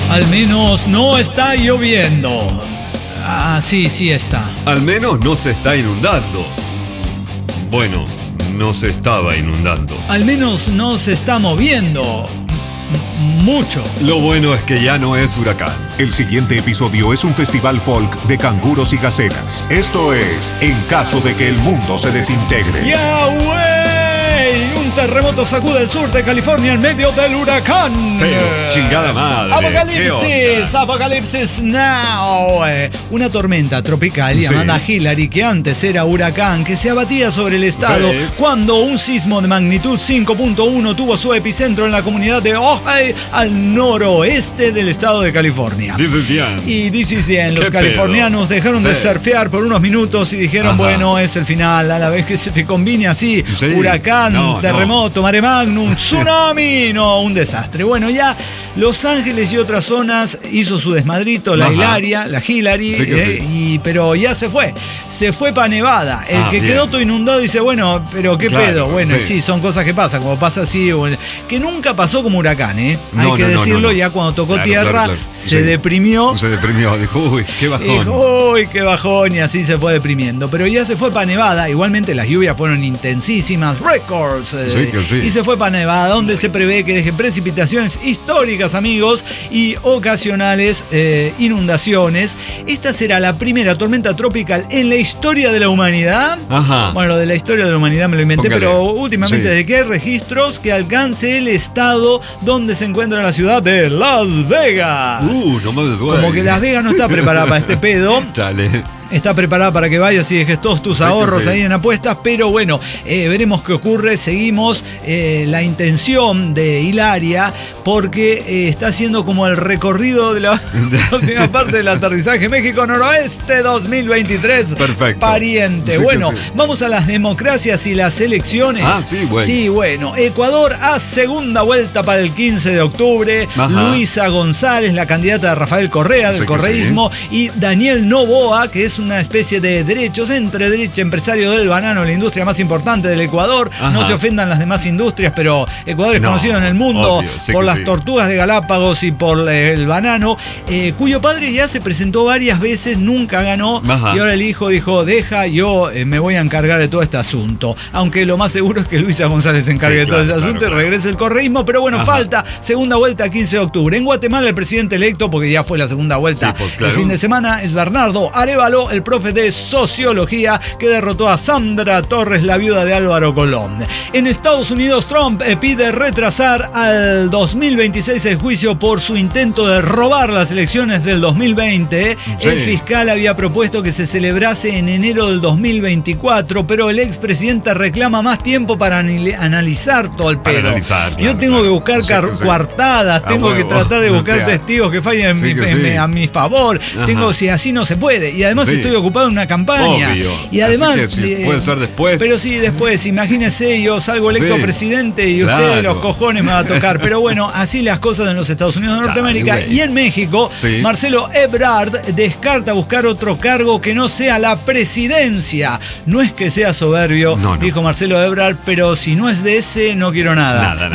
Al menos no está lloviendo. Ah, sí está. Al menos no se está inundando. Bueno, no se estaba inundando. Al menos no se está moviendo mucho. Lo bueno es que ya no es huracán. El siguiente episodio es un festival folk de canguros y gacelas. Esto es En caso de que el mundo se desintegre. ¡Yahweh! Un terremoto sacude el sur de California en medio del huracán. Pero, chingada madre. Apocalipsis now. Una tormenta tropical llamada Hillary, que antes era huracán, que se abatía sobre el estado cuando un sismo de magnitud 5.1 tuvo su epicentro en la comunidad de Ojai, al noroeste del estado de California. This is the end. Y this is the end. Los californianos dejaron de surfear por unos minutos y dijeron, bueno, es el final. A la vez que se te combine así, huracán, terremoto, mare magnum, tsunami, un desastre. Bueno, ya Los Ángeles y otras zonas hizo su desmadrito, la Hillary, pero ya se fue para Nevada. El que quedó todo inundado dice, bueno, pero qué pedo. Bueno, sí, son cosas que pasan, como pasa así, que nunca pasó como huracán, hay que decirlo, ya cuando tocó tierra, se deprimió. Se deprimió, dijo, uy, qué bajón. Dijo, uy, qué bajón, y así se fue deprimiendo. Pero ya se fue para Nevada, igualmente las lluvias fueron intensísimas, récords. Y se fue para Nevada, donde se prevé que deje precipitaciones históricas, amigos, y ocasionales inundaciones. Esta será la primera tormenta tropical en la historia de la humanidad. Bueno, lo de la historia de la humanidad me lo inventé, pero últimamente desde que hay registros que alcance el estado donde se encuentra la ciudad de Las Vegas. No mames, güey. Como que Las Vegas no está preparada para este pedo. Chale. Está preparada para que vayas y dejes todos tus ahorros ahí en apuestas, pero bueno, veremos qué ocurre. Seguimos la intención de Hilaria, porque está haciendo como el recorrido de la última parte del aterrizaje México Noroeste 2023. Perfecto. Pariente. Vamos a las democracias y las elecciones. Sí, bueno. Ecuador a segunda vuelta para el 15 de octubre. Luisa González, la candidata de Rafael Correa, del correísmo, y Daniel Noboa, que es una especie de entre derecha, empresario del banano, la industria más importante del Ecuador. No se ofendan las demás industrias, pero Ecuador es conocido en el mundo por las tortugas de Galápagos y por el banano, cuyo padre ya se presentó varias veces, nunca ganó, y ahora el hijo dijo, yo me voy a encargar de todo este asunto, aunque lo más seguro es que Luisa González se encargue de todo este asunto y regrese el correísmo, pero bueno, falta segunda vuelta 15 de octubre. En Guatemala el presidente electo, porque ya fue la segunda vuelta el fin de semana, es Bernardo Arévalo, el profe de sociología que derrotó a Sandra Torres, la viuda de Álvaro Colón. En Estados Unidos, Trump pide retrasar al 2026 el juicio por su intento de robar las elecciones del 2020. El fiscal había propuesto que se celebrase en enero del 2024, pero el expresidente reclama más tiempo para analizar todo el pedo. Yo tengo que buscar coartadas, tengo que tratar de buscar testigos que fallen a mi favor. Si así no se puede. Y además estoy ocupado en una campaña. Y además puede ser después. Pero sí, después, imagínese, yo salgo electo presidente y ustedes los cojones me va a tocar. Pero bueno, así las cosas en los Estados Unidos de Norteamérica. Y en México, Marcelo Ebrard descarta buscar otro cargo que no sea la presidencia. No es que sea soberbio, dijo Marcelo Ebrard, pero si no es de ese, no quiero nada.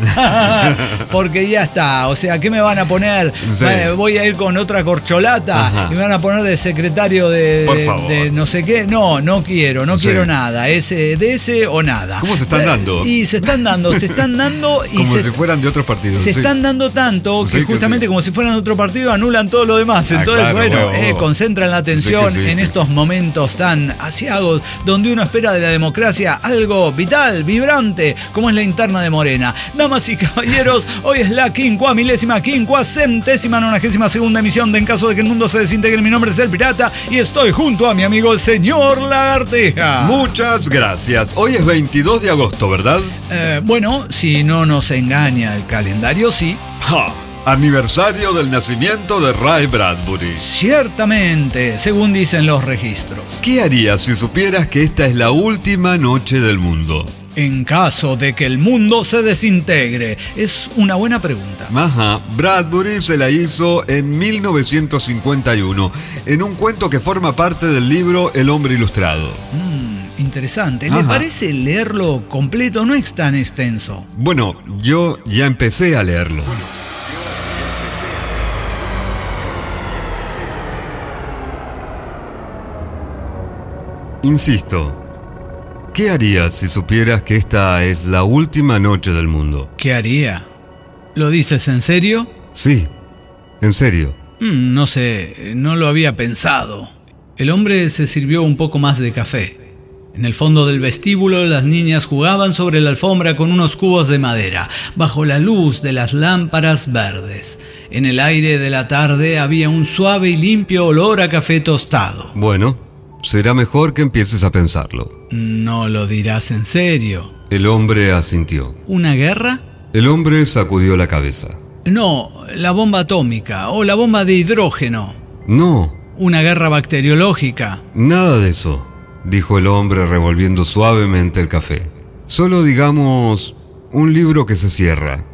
Porque ya está. O sea, ¿qué me van a poner? Voy a ir con otra corcholata y me van a poner de secretario de no sé qué. No quiero nada. De ese o nada. ¿Cómo se están dando? Y se están dando. Y como si fueran de otros partidos. Se están dando tanto que justamente como si fueran de otro partido anulan todo lo demás. Entonces, concentran la atención en estos momentos tan asiagos, donde uno espera de la democracia algo vital, vibrante, como es la interna de Morena. Damas y caballeros, hoy es la 52ª emisión de En caso de que el mundo se desintegre. Mi nombre es El Pirata y estoy junto a mi amigo el señor Lagartija. Muchas gracias. Hoy es 22 de agosto, ¿verdad? Bueno, si no nos engaña el calendario, sí. Aniversario del nacimiento de Ray Bradbury. Ciertamente, según dicen los registros. ¿Qué harías si supieras que esta es la última noche del mundo? En caso de que el mundo se desintegre. Es una buena pregunta. Bradbury se la hizo en 1951, en un cuento que forma parte del libro El hombre ilustrado. Interesante. ¿Le parece leerlo completo? No es tan extenso. Bueno, yo ya empecé a leerlo. Insisto, ¿qué harías si supieras que esta es la última noche del mundo? ¿Qué haría? ¿Lo dices en serio? Sí, en serio. No sé, no lo había pensado. El hombre se sirvió un poco más de café. En el fondo del vestíbulo las niñas jugaban sobre la alfombra con unos cubos de madera, bajo la luz de las lámparas verdes. En el aire de la tarde había un suave y limpio olor a café tostado. Bueno, será mejor que empieces a pensarlo. ¿No lo dirás en serio? El hombre asintió. ¿Una guerra? El hombre sacudió la cabeza. No, la bomba atómica o la bomba de hidrógeno. No. ¿Una guerra bacteriológica? Nada de eso, dijo el hombre revolviendo suavemente el café. Solo digamos, un libro que se cierra.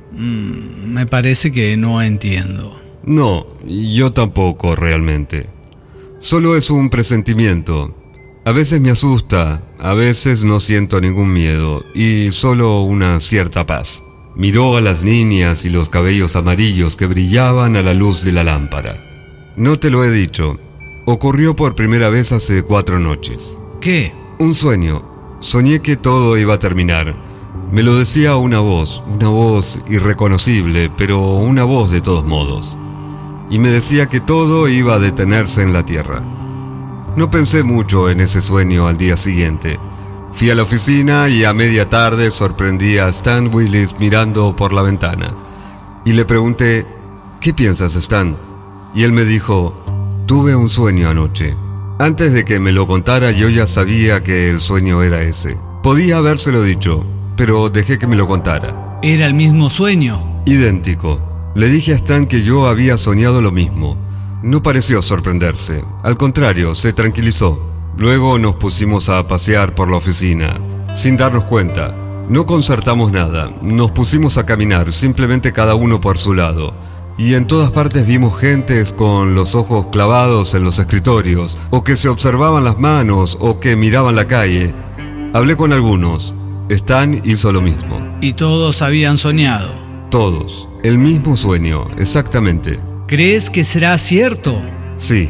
Me parece que no entiendo. No, yo tampoco realmente. Solo es un presentimiento. A veces me asusta, a veces no siento ningún miedo y solo una cierta paz. Miró a las niñas y los cabellos amarillos que brillaban a la luz de la lámpara. No te lo he dicho. Ocurrió por primera vez hace 4 noches. ¿Qué? Un sueño. Soñé que todo iba a terminar. Me lo decía una voz irreconocible, pero una voz de todos modos. Y me decía que todo iba a detenerse en la tierra. No pensé mucho en ese sueño al día siguiente. Fui a la oficina y a media tarde sorprendí a Stan Willis mirando por la ventana. Y le pregunté, ¿qué piensas, Stan? Y él me dijo, tuve un sueño anoche. Antes de que me lo contara yo ya sabía que el sueño era ese. Podía habérselo dicho, pero dejé que me lo contara. ¿Era el mismo sueño? Idéntico. Le dije a Stan que yo había soñado lo mismo. No pareció sorprenderse. Al contrario, se tranquilizó. Luego nos pusimos a pasear por la oficina, sin darnos cuenta. No concertamos nada. Nos pusimos a caminar, simplemente cada uno por su lado. Y en todas partes vimos gentes con los ojos clavados en los escritorios, o que se observaban las manos, o que miraban la calle. Hablé con algunos. Stan hizo lo mismo. ¿Y todos habían soñado? Todos. El mismo sueño, exactamente. ¿Crees que será cierto? Sí.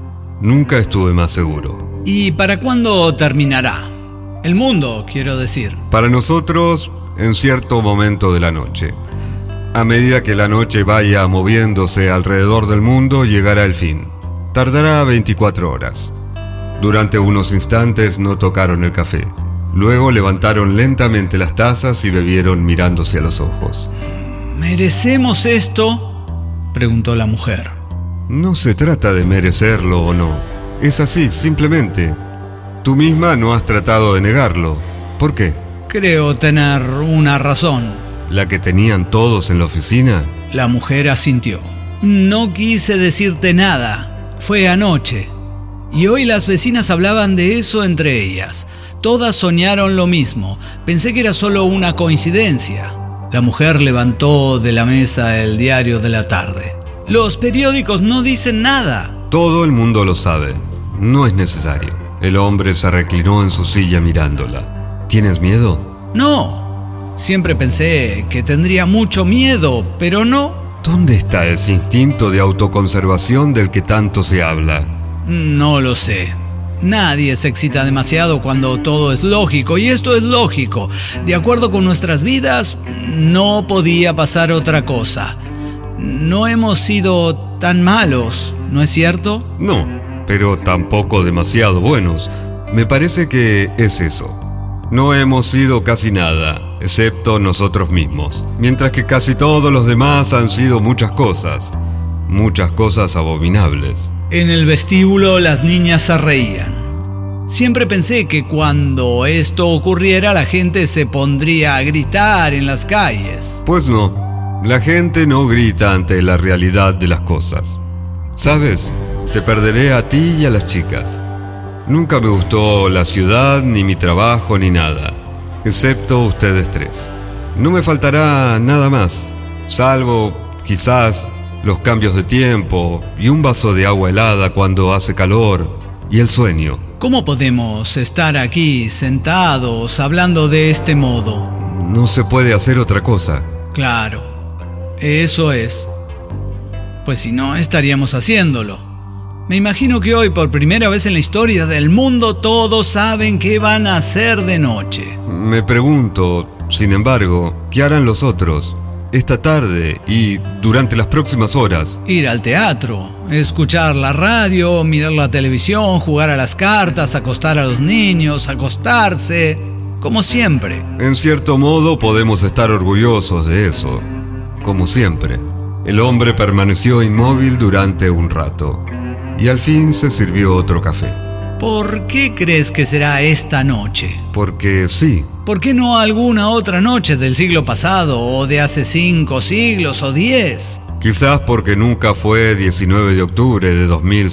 Nunca estuve más seguro. ¿Y para cuándo terminará? El mundo, quiero decir. Para nosotros, en cierto momento de la noche. A medida que la noche vaya moviéndose alrededor del mundo, llegará el fin. Tardará 24 horas. Durante unos instantes no tocaron el café. Luego levantaron lentamente las tazas y bebieron mirándose a los ojos. ¿Merecemos esto?, preguntó la mujer. No se trata de merecerlo o no. Es así, simplemente. Tú misma no has tratado de negarlo. ¿Por qué? Creo tener una razón. ¿La que tenían todos en la oficina? La mujer asintió. No quise decirte nada. Fue anoche. Y hoy las vecinas hablaban de eso entre ellas. Todas soñaron lo mismo. Pensé que era solo una coincidencia. La mujer levantó de la mesa el diario de la tarde. Los periódicos no dicen nada. Todo el mundo lo sabe. No es necesario. El hombre se reclinó en su silla mirándola. ¿Tienes miedo? No. Siempre pensé que tendría mucho miedo, pero no. ¿Dónde está ese instinto de autoconservación del que tanto se habla? No lo sé. Nadie se excita demasiado cuando todo es lógico, y esto es lógico. De acuerdo con nuestras vidas, no podía pasar otra cosa. No hemos sido tan malos, ¿no es cierto? No, pero tampoco demasiado buenos. Me parece que es eso. No hemos sido casi nada, excepto nosotros mismos. Mientras que casi todos los demás han sido muchas cosas abominables. En el vestíbulo las niñas se reían. Siempre pensé que cuando esto ocurriera la gente se pondría a gritar en las calles. Pues no. La gente no grita ante la realidad de las cosas. ¿Sabes? Te perderé a ti y a las chicas. Nunca me gustó la ciudad, ni mi trabajo, ni nada. Excepto ustedes tres. No me faltará nada más, salvo, quizás, los cambios de tiempo y un vaso de agua helada cuando hace calor y el sueño. ¿Cómo podemos estar aquí sentados hablando de este modo? No se puede hacer otra cosa. Claro. Eso es. Pues si no, estaríamos haciéndolo. Me imagino que hoy, por primera vez en la historia del mundo, todos saben qué van a hacer de noche. Me pregunto, sin embargo, ¿qué harán los otros esta tarde y durante las próximas horas? Ir al teatro, escuchar la radio, mirar la televisión, jugar a las cartas, acostar a los niños, acostarse, como siempre. En cierto modo podemos estar orgullosos de eso, como siempre. El hombre permaneció inmóvil durante un rato y al fin se sirvió otro café. ¿Por qué crees que será esta noche? Porque sí. ¿Por qué no alguna otra noche del siglo pasado, o de hace 5 siglos o 10? Quizás porque nunca fue 19 de octubre de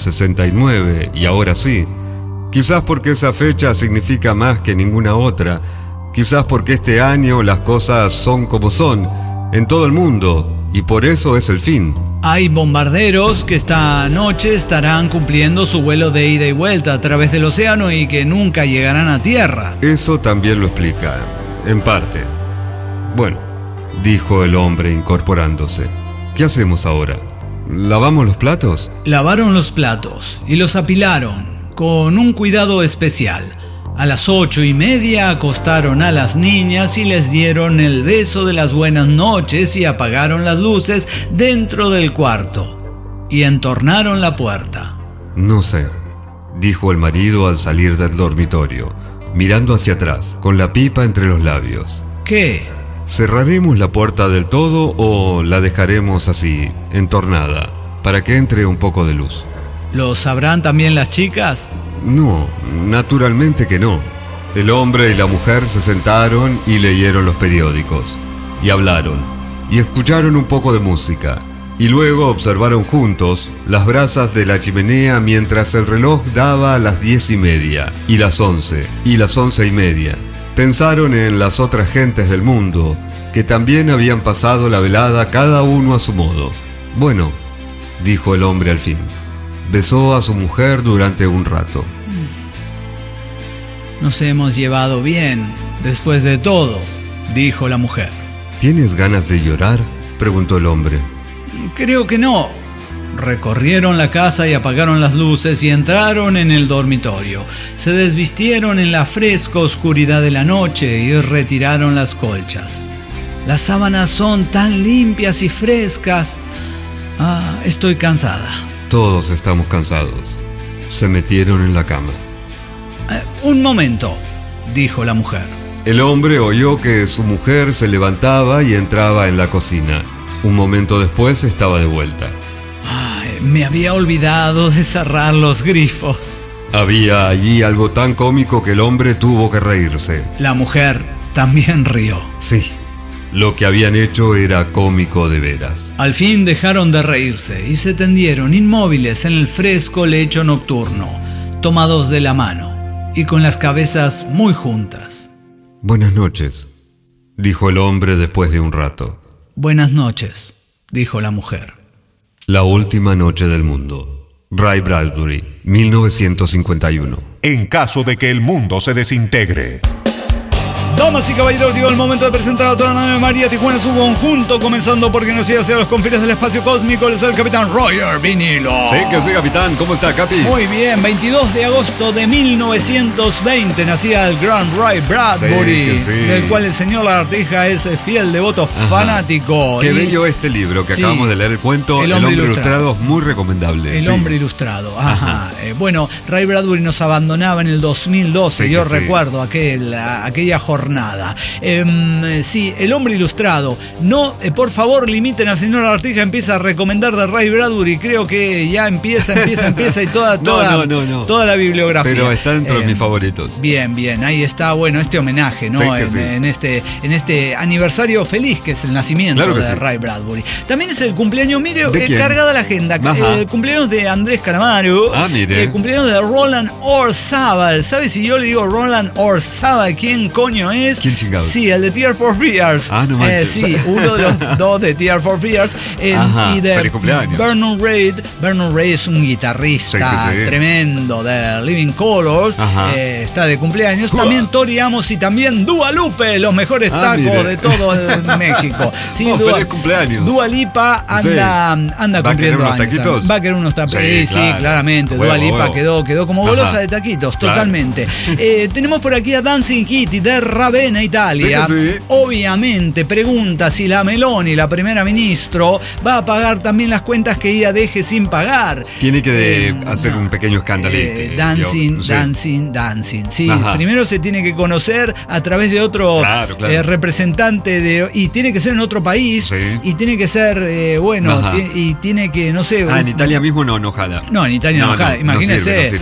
2069 y ahora sí. Quizás porque esa fecha significa más que ninguna otra. Quizás porque este año las cosas son como son en todo el mundo y por eso es el fin. Hay bombarderos que esta noche estarán cumpliendo su vuelo de ida y vuelta a través del océano y que nunca llegarán a tierra. Eso también lo explica, en parte. Bueno, dijo el hombre incorporándose. ¿Qué hacemos ahora? ¿Lavamos los platos? Lavaron los platos y los apilaron con un cuidado especial. A las 8:30 acostaron a las niñas y les dieron el beso de las buenas noches y apagaron las luces dentro del cuarto y entornaron la puerta. No sé, dijo el marido al salir del dormitorio, mirando hacia atrás, con la pipa entre los labios. ¿Qué? ¿Cerraremos la puerta del todo o la dejaremos así, entornada, para que entre un poco de luz? ¿Lo sabrán también las chicas? No, naturalmente que no. El hombre y la mujer se sentaron y leyeron los periódicos, y hablaron, y escucharon un poco de música, y luego observaron juntos las brasas de la chimenea mientras el reloj daba las 10:30, y las 11, y las 11:30. Pensaron en las otras gentes del mundo, que también habían pasado la velada cada uno a su modo. Bueno, dijo el hombre al fin. Besó a su mujer durante un rato. Nos hemos llevado bien, después de todo, dijo la mujer. ¿Tienes ganas de llorar?, preguntó el hombre. Creo que no. Recorrieron la casa y apagaron las luces y entraron en el dormitorio. Se desvistieron en la fresca oscuridad de la noche y retiraron las colchas. Las sábanas son tan limpias y frescas. Estoy cansada. Todos estamos cansados. Se metieron en la cama. Un momento, dijo la mujer. El hombre oyó que su mujer se levantaba y entraba en la cocina. Un momento después estaba de vuelta. Me había olvidado de cerrar los grifos. Había allí algo tan cómico que el hombre tuvo que reírse. La mujer también rió. Sí. Lo que habían hecho era cómico de veras. Al fin dejaron de reírse y se tendieron inmóviles en el fresco lecho nocturno, tomados de la mano y con las cabezas muy juntas. Buenas noches, dijo el hombre después de un rato. Buenas noches, dijo la mujer. La última noche del mundo. Ray Bradbury, 1951. En caso de que el mundo se desintegre. Damas y caballeros, llegó el momento de presentar a toda la nave María Tijuana, su conjunto, comenzando porque nos iba hacia los confines del espacio cósmico. Les el capitán Roger Vinilo. Sí, que sí, capitán. ¿Cómo está, Capi? Muy bien, 22 de agosto de 1920 nacía el gran Ray Bradbury, del cual el señor Lagartija es fiel devoto fanático. Qué bello este libro que acabamos de leer, el cuento El hombre ilustrado, muy recomendable. El hombre ilustrado, bueno, Ray Bradbury nos abandonaba en el 2012, yo recuerdo aquella jornada. Sí, el hombre ilustrado. No, por favor, limiten a señor Artija, empieza a recomendar de Ray Bradbury. Creo que ya empieza y toda la bibliografía. Pero está dentro de mis favoritos. Bien, ahí está, bueno, este homenaje, ¿no? En este aniversario feliz que es el nacimiento de Ray Bradbury. También es el cumpleaños, mire, cargada la agenda. El cumpleaños de Andrés Calamaro. Mire. El cumpleaños de Roland Orzábal. ¿Sabes si yo le digo Roland Orzábal? ¿Quién coño es. ¿Quién chingados? Sí, el de Tears for Fears. No manches. Sí, uno de los dos de Tears for Fears. Ajá, y de feliz cumpleaños. Vernon Reid. Vernon Reid es un guitarrista tremendo de Living Colors. Está de cumpleaños. También Tori Amos y también Dua Lupe, los mejores tacos de todo México. Sí, feliz cumpleaños. Dua Lipa anda cumpliendo años. Taquitos? Va a querer unos taquitos. Sí, claramente. Dua Lipa quedó como golosa de taquitos, totalmente. Tenemos por aquí a Dancing Kitty de Ravenna, Italia. Obviamente pregunta si la Meloni, la primera ministro, va a pagar también las cuentas que ella deje sin pagar. Tiene que hacer un pequeño escandalete. Dancing. Sí, primero se tiene que conocer a través de otro representante y tiene que ser en otro país y tiene que ser y tiene que, no sé. En Italia mismo no jala. No, en Italia no jala. Imagínese.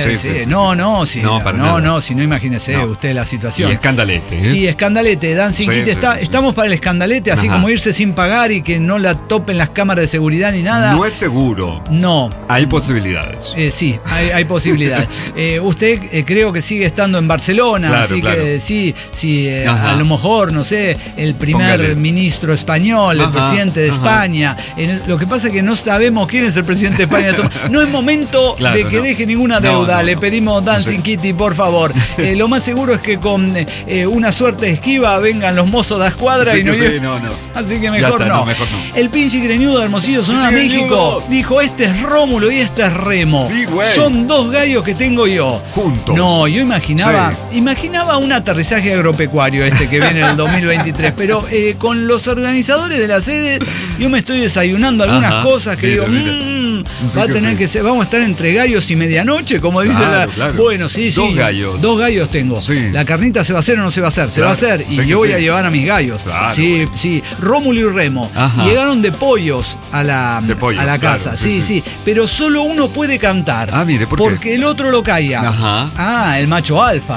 Si no, imagínese usted la situación. Y escandalete. Sí, escandalete. Dancing Kitty estamos para el escandalete, así como irse sin pagar y que no la topen las cámaras de seguridad ni nada. No es seguro. No. Hay posibilidades. Sí, hay posibilidades. Usted creo que sigue estando en Barcelona, así que sí, a lo mejor, no sé, el primer ministro español, el presidente de España. Lo que pasa es que no sabemos quién es el presidente de España. No es momento de que deje ninguna deuda. Le pedimos, Dancing Kitty, por favor. Lo más seguro es que con una suerte esquiva vengan los mozos de la escuadra Así que mejor no. El pinche greñudo de Hermosillo, Sonora, México, dijo: este es Rómulo y este es Remo. Son dos gallos que tengo yo. Juntos. No, yo imaginaba un aterrizaje agropecuario que viene en el 2023, pero con los organizadores de la sede yo me estoy desayunando algunas cosas que digo, va a tener que ser, vamos a estar entre gallos y medianoche, como dice Bueno, Dos gallos. Dos gallos tengo. La carnita se va a hacer o no se va a hacer. Se va a hacer y yo voy a llevar a mis gallos. Sí. Rómulo y Remo llegaron de pollos a la casa. Sí. Pero solo uno puede cantar. Mire, porque el otro lo calla. El macho alfa.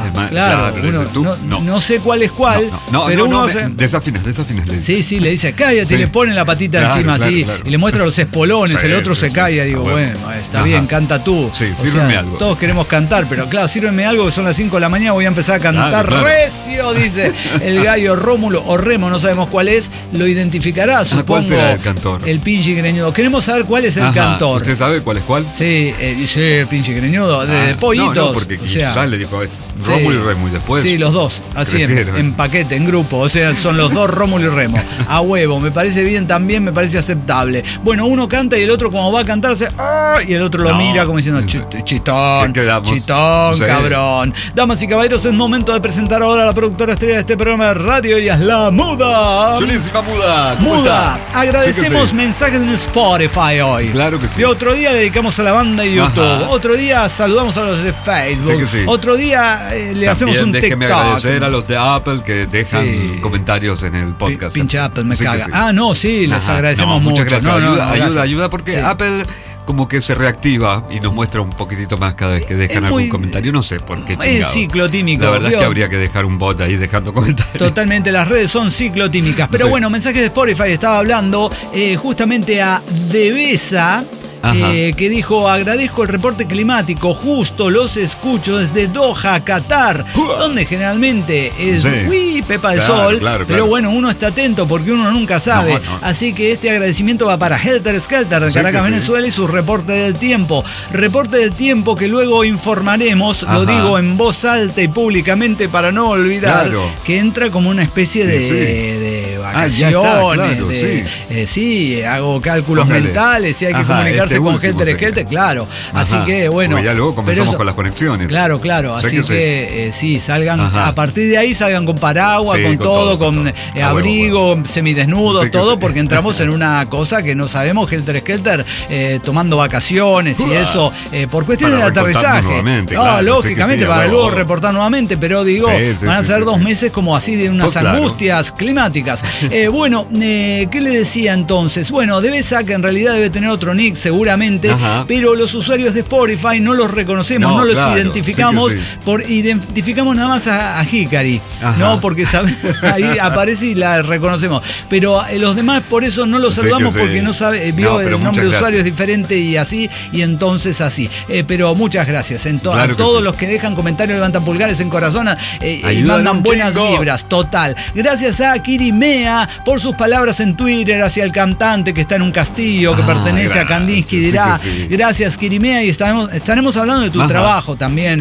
No sé cuál es cuál. Desafinas. Sí, le dice cállate y le ponen la patita encima y le muestra los espolones. El otro se calla. Digo, bueno, está bien, canta tú. Sí, sírveme algo. Todos queremos cantar, pero claro, sírveme algo que son las 5 de la mañana, voy a empezar a cantar recio, dice el gallo Rómulo o Remo, no sabemos cuál es, lo identificará, supongo. ¿Cuál será el cantor? El pinche greñudo. Queremos saber cuál es el cantor. ¿Usted sabe cuál es cuál? Sí, dice el pinche greñudo, de pollitos. No, porque quizás le dijo Rómulo y Remo y después. Sí, los dos, así en paquete, en grupo, o sea, son los dos Rómulo y Remo. A huevo, me parece bien también, me parece aceptable. Bueno, uno canta y el otro como va a cantarse, y el otro lo mira como diciendo, chitón, cabrón. Damas y caballeros, es momento de presentar ahora a la productora estrella de este programa de radio, ella es la Muda. Chulísima Muda, ¿cómo está? Agradecemos mensajes en Spotify hoy. Claro que sí. Y otro día le dedicamos a la banda de YouTube. Otro día saludamos a los de Facebook. Otro día le hacemos un TikTok. Déjeme agradecer a los de Apple que dejan comentarios en el podcast. Pinche Apple, me caga. Les agradecemos mucho. Muchas gracias. Ayuda porque Apple como que se reactiva y nos muestra un poquitito más cada vez que dejan algún comentario. No sé por qué chingado. Es ciclotímico. La verdad es que habría que dejar un bot ahí dejando comentarios. Totalmente, las redes son ciclotímicas. Pero bueno, mensajes de Spotify. Estaba hablando justamente a Devesa. Que dijo: agradezco el reporte climático, justo los escucho desde Doha, Qatar, donde generalmente es pepa de sol, pero bueno, uno está atento porque uno nunca sabe. Así que este agradecimiento va para Helter Skelter de Caracas, Venezuela, y su reporte del tiempo que luego informaremos, lo digo en voz alta y públicamente para no olvidar, que entra como una especie de vacaciones. Hago cálculos mentales y hay que comunicarse con Helter Skelter, claro. Así que bueno. Ya luego comenzamos con las conexiones. Claro. Así que salgan, a partir de ahí salgan con paraguas, con todo, con abrigo, semidesnudos, todo, porque entramos en una cosa que no sabemos. Helter Skelter tomando vacaciones y eso, por cuestiones de aterrizaje. Lógicamente, para luego reportar nuevamente, pero digo, van a ser 2 meses como así de unas angustias climáticas. Bueno, ¿qué le decía entonces? Bueno, que en realidad debe tener otro nick seguramente, pero los usuarios de Spotify no los reconocemos, no los identificamos, identificamos nada más a Hikari, ¿no? Porque ahí aparece y la reconocemos, pero los demás por eso no los saludamos porque no sabe, vio el nombre de usuario es diferente y así, y entonces así. Pero muchas gracias a todos los que dejan comentarios, levantan pulgares en corazón y mandan buenas vibras, total. Gracias a Kirimea por sus palabras en Twitter hacia el cantante que está en un castillo que pertenece a Kandinsky, dirá. Gracias, Kirimea, y estaremos hablando de tu trabajo también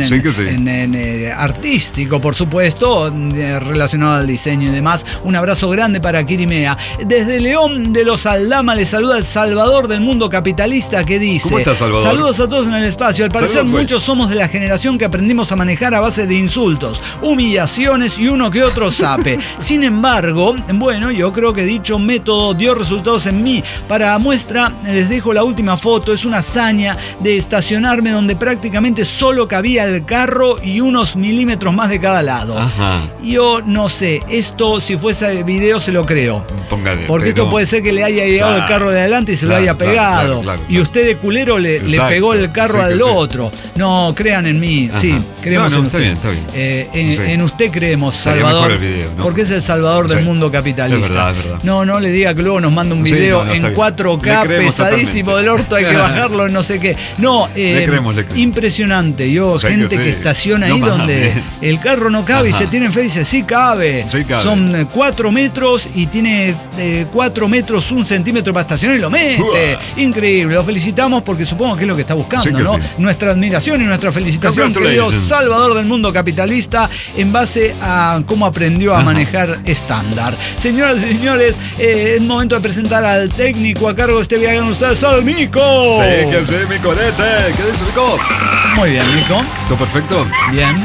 en artístico, por supuesto, relacionado al diseño y demás. Un abrazo grande para Kirimea. Desde León de los Aldama le saluda el Salvador del mundo capitalista, que dice: ¿Cómo estás, Salvador? Saludos a todos en el espacio. Al parecer muchos somos de la generación que aprendimos a manejar a base de insultos, humillaciones y uno que otro zape. Sin embargo, bueno, yo creo que dicho método dio resultados en mí. Para muestra les dejo la última foto. Es una hazaña de estacionarme donde prácticamente solo cabía el carro y unos milímetros más de cada lado. Yo no sé, esto si fuese video se lo creo. Porque esto puede ser que le haya llegado el carro de adelante y se lo haya pegado. Y usted de culero le pegó el carro al otro. No, crean en mí. Sí, creemos en usted. Está bien. En usted creemos, Salvador. El video, ¿no? Porque es el Salvador del mundo capitalista. Es verdad. No le diga que luego nos manda un video en 4K pesadísimo del orto, hay que bajarlo, no sé qué. No, le creemos. Impresionante. Gente que estaciona ahí donde el carro no cabe y se tiene fe y dice, sí cabe. Son 4 metros y tiene 4 metros, 1 centímetro para estacionar y lo mete. Increíble. Lo felicitamos porque supongo que es lo que está buscando, ¿no? Nuestra admiración y nuestra felicitación, querido Salvador del mundo capitalista, en base a cómo aprendió a manejar estándar. Señoras y señores, es momento de presentar al técnico a cargo de este viaje con ustedes, al Mico. Sí, mi colete. ¿Qué dice, Mico? Muy bien, Mico. ¿Todo perfecto? Bien.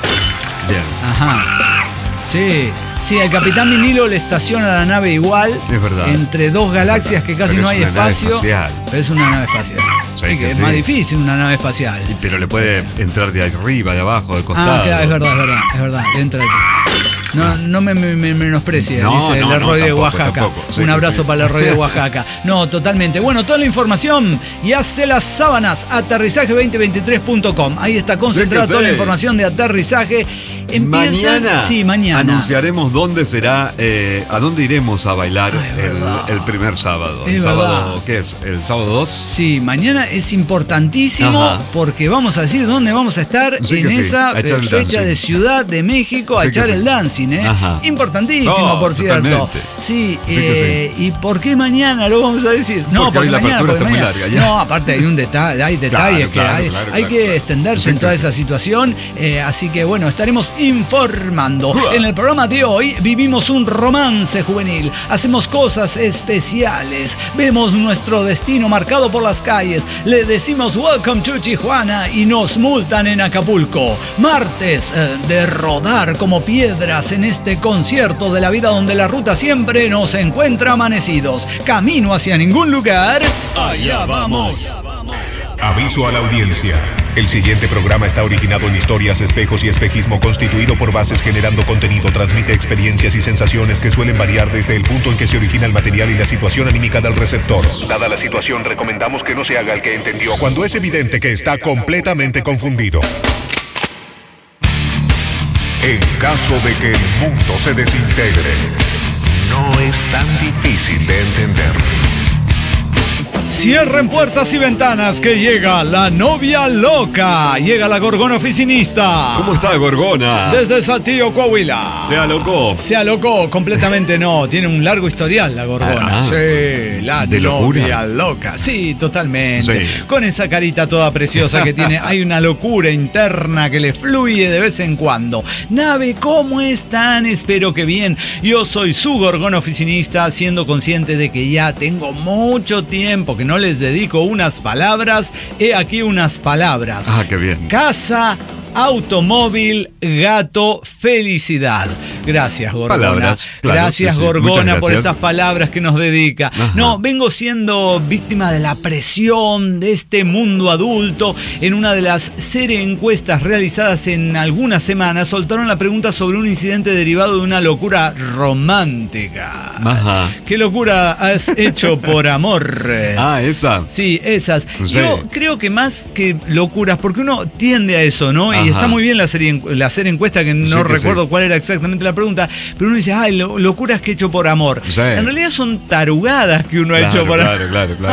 Ajá. Sí, el Capitán Vinilo le estaciona la nave igual. Es verdad. Entre dos galaxias que casi no hay espacio. Pero es una nave espacial. Es más difícil una nave espacial. Pero le puede entrar de arriba, de abajo, del costado. Claro, es verdad. Le entra aquí. No me menosprecie, dice el Herroide de Oaxaca. Tampoco. Un abrazo para el Herroide de Oaxaca. No, totalmente. Bueno, toda la información y hace las sábanas, aterrizaje2023.com. Ahí está concentrada toda la información de aterrizaje. Mañana anunciaremos dónde será, a dónde iremos a bailar el primer sábado. ¿El sábado qué es? ¿El sábado 2? Sí, mañana es importantísimo porque vamos a decir dónde vamos a estar esa fecha de Ciudad de México a echar el dancing. Importantísimo, por cierto. Totalmente. Sí, ¿y por qué mañana lo vamos a decir? No, porque la apertura está muy larga. Ya. No, aparte hay detalles hay que extenderse en toda esa situación. Así que bueno, estaremos informando. En el programa de hoy vivimos un romance juvenil, hacemos cosas especiales, vemos nuestro destino marcado por las calles, le decimos welcome to Tijuana y nos multan en Acapulco. Martes de rodar como piedras en este concierto de la vida donde la ruta siempre nos encuentra amanecidos. Camino hacia ningún lugar. Allá vamos. Aviso a la audiencia. El siguiente programa está originado en historias, espejos y espejismo, constituido por bases generando contenido, transmite experiencias y sensaciones que suelen variar desde el punto en que se origina el material y la situación anímica del receptor. Dada la situación, recomendamos que no se haga el que entendió cuando es evidente que está completamente confundido. En caso de que el mundo se desintegre, no es tan difícil de entender. Cierren puertas y ventanas que llega la novia loca. Llega la Gorgona oficinista. ¿Cómo está, Gorgona? Desde Saltillo, Coahuila. ¿Se alocó? Se alocó, completamente no. Tiene un largo historial la Gorgona. Sí, la ¿de novia loca. Sí, totalmente. Sí. Con esa carita toda preciosa que tiene, hay una locura interna que le fluye de vez en cuando. Nave, ¿cómo están? Espero que bien. Yo soy su Gorgona oficinista, siendo consciente de que ya tengo mucho tiempo que no les dedico unas palabras. He aquí unas palabras. Qué bien. Casa, automóvil, gato, felicidad. Gracias, Gorgona. Palabras, claro, gracias, sí, Gorgona, por estas palabras que nos dedica. Ajá. No, vengo siendo víctima de la presión de este mundo adulto. En una de las series encuestas realizadas en algunas semanas, soltaron la pregunta sobre un incidente derivado de una locura romántica. Ajá. ¿Qué locura has hecho por amor? Ah, esa. Sí, esas. Sí. Yo creo que más que locuras, porque uno tiende a eso, ¿no? Ajá. Y está muy bien la serie encuesta, que no recuerdo cuál era exactamente la pregunta, pero uno dice, ay, locuras que he hecho por amor. Sí. En realidad son tarugadas que uno ha hecho por amor.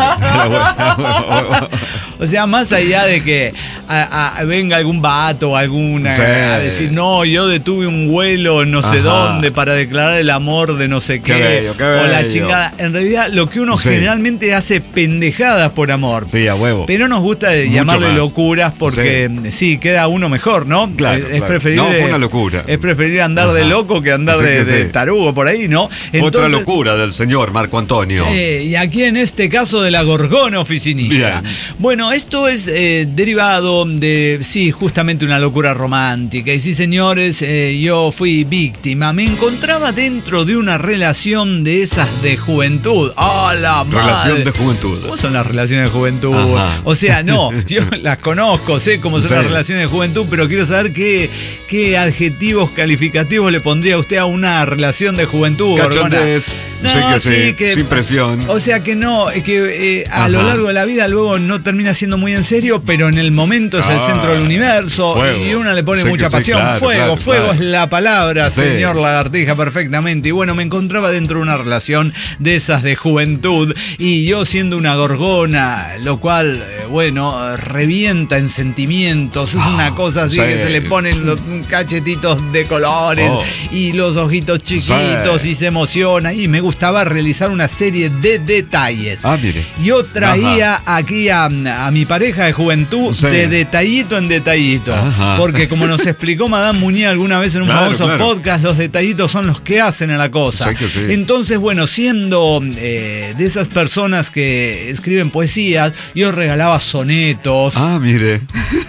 Claro. O sea, más allá de que venga algún vato o alguna a decir, no, yo detuve un vuelo no sé dónde para declarar el amor de no sé qué, bello. o la chingada. En realidad, lo que uno generalmente hace pendejadas por amor. Sí, a huevo. Pero nos gusta llamarle locuras porque sí, queda uno mejor, ¿no? Claro, es preferible. No, fue una locura. Es preferible andar de loco que andar de tarugo por ahí, ¿no? Fue otra locura del señor Marco Antonio. Y aquí en este caso de la Gorgona oficinista. Bien. Bueno, esto es derivado de, sí, justamente una locura romántica. Y sí, señores, yo fui víctima. Me encontraba dentro de una relación de esas de juventud. ¡Ah, la madre! Relación de juventud. ¿Cómo son las relaciones de juventud? Ajá. O sea, no, yo las conozco, sé cómo son las relaciones de juventud, pero quiero saber qué adjetivos calificativos le pondría usted a una relación de juventud, Gorgona. No, sé que sin presión. O sea que no, que a lo largo de la vida luego no termina siendo muy en serio, pero en el momento es el centro del universo. Fuego. Y una le pone mucha pasión. Claro, fuego es la palabra, sí. Señor Lagartija, perfectamente. Y bueno, me encontraba dentro de una relación de esas de juventud y yo siendo una gorgona, lo cual, bueno, revienta en sentimientos. Es una cosa así que se le ponen los cachetitos de colores y los ojitos chiquitos y se emociona y me gustaba realizar una serie de detalles. Mire. Yo traía aquí a mi pareja de juventud de detallito en detallito. Porque como nos explicó Madame Muñiz alguna vez en un famoso podcast, los detallitos son los que hacen a la cosa. Sí. Entonces, bueno, siendo de esas personas que escriben poesías, yo regalaba sonetos. Mire.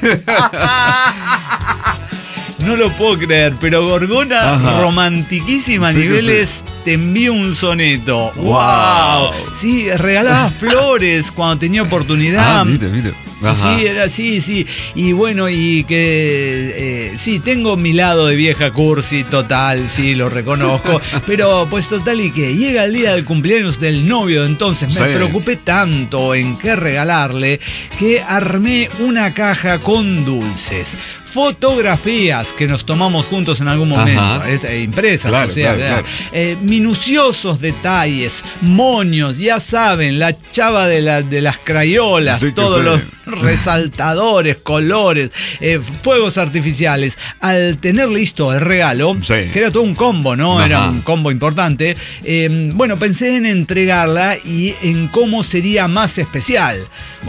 No lo puedo creer, pero Gorgona, romantiquísima a niveles, te envío un soneto. ¡Wow! Sí, regalaba flores cuando tenía oportunidad. Mire. Sí, era así, sí. Y bueno, y que sí, tengo mi lado de vieja cursi, total, sí, lo reconozco. Pero pues total, y que llega el día del cumpleaños del novio, entonces me preocupé tanto en qué regalarle que armé una caja con dulces. Fotografías que nos tomamos juntos en algún momento, impresas, claro. Minuciosos detalles, moños, ya saben, la chava de las crayolas, todos los resaltadores, colores, fuegos artificiales. Al tener listo el regalo, que era todo un combo, ¿no? Era un combo importante. Bueno, pensé en entregarla y en cómo sería más especial.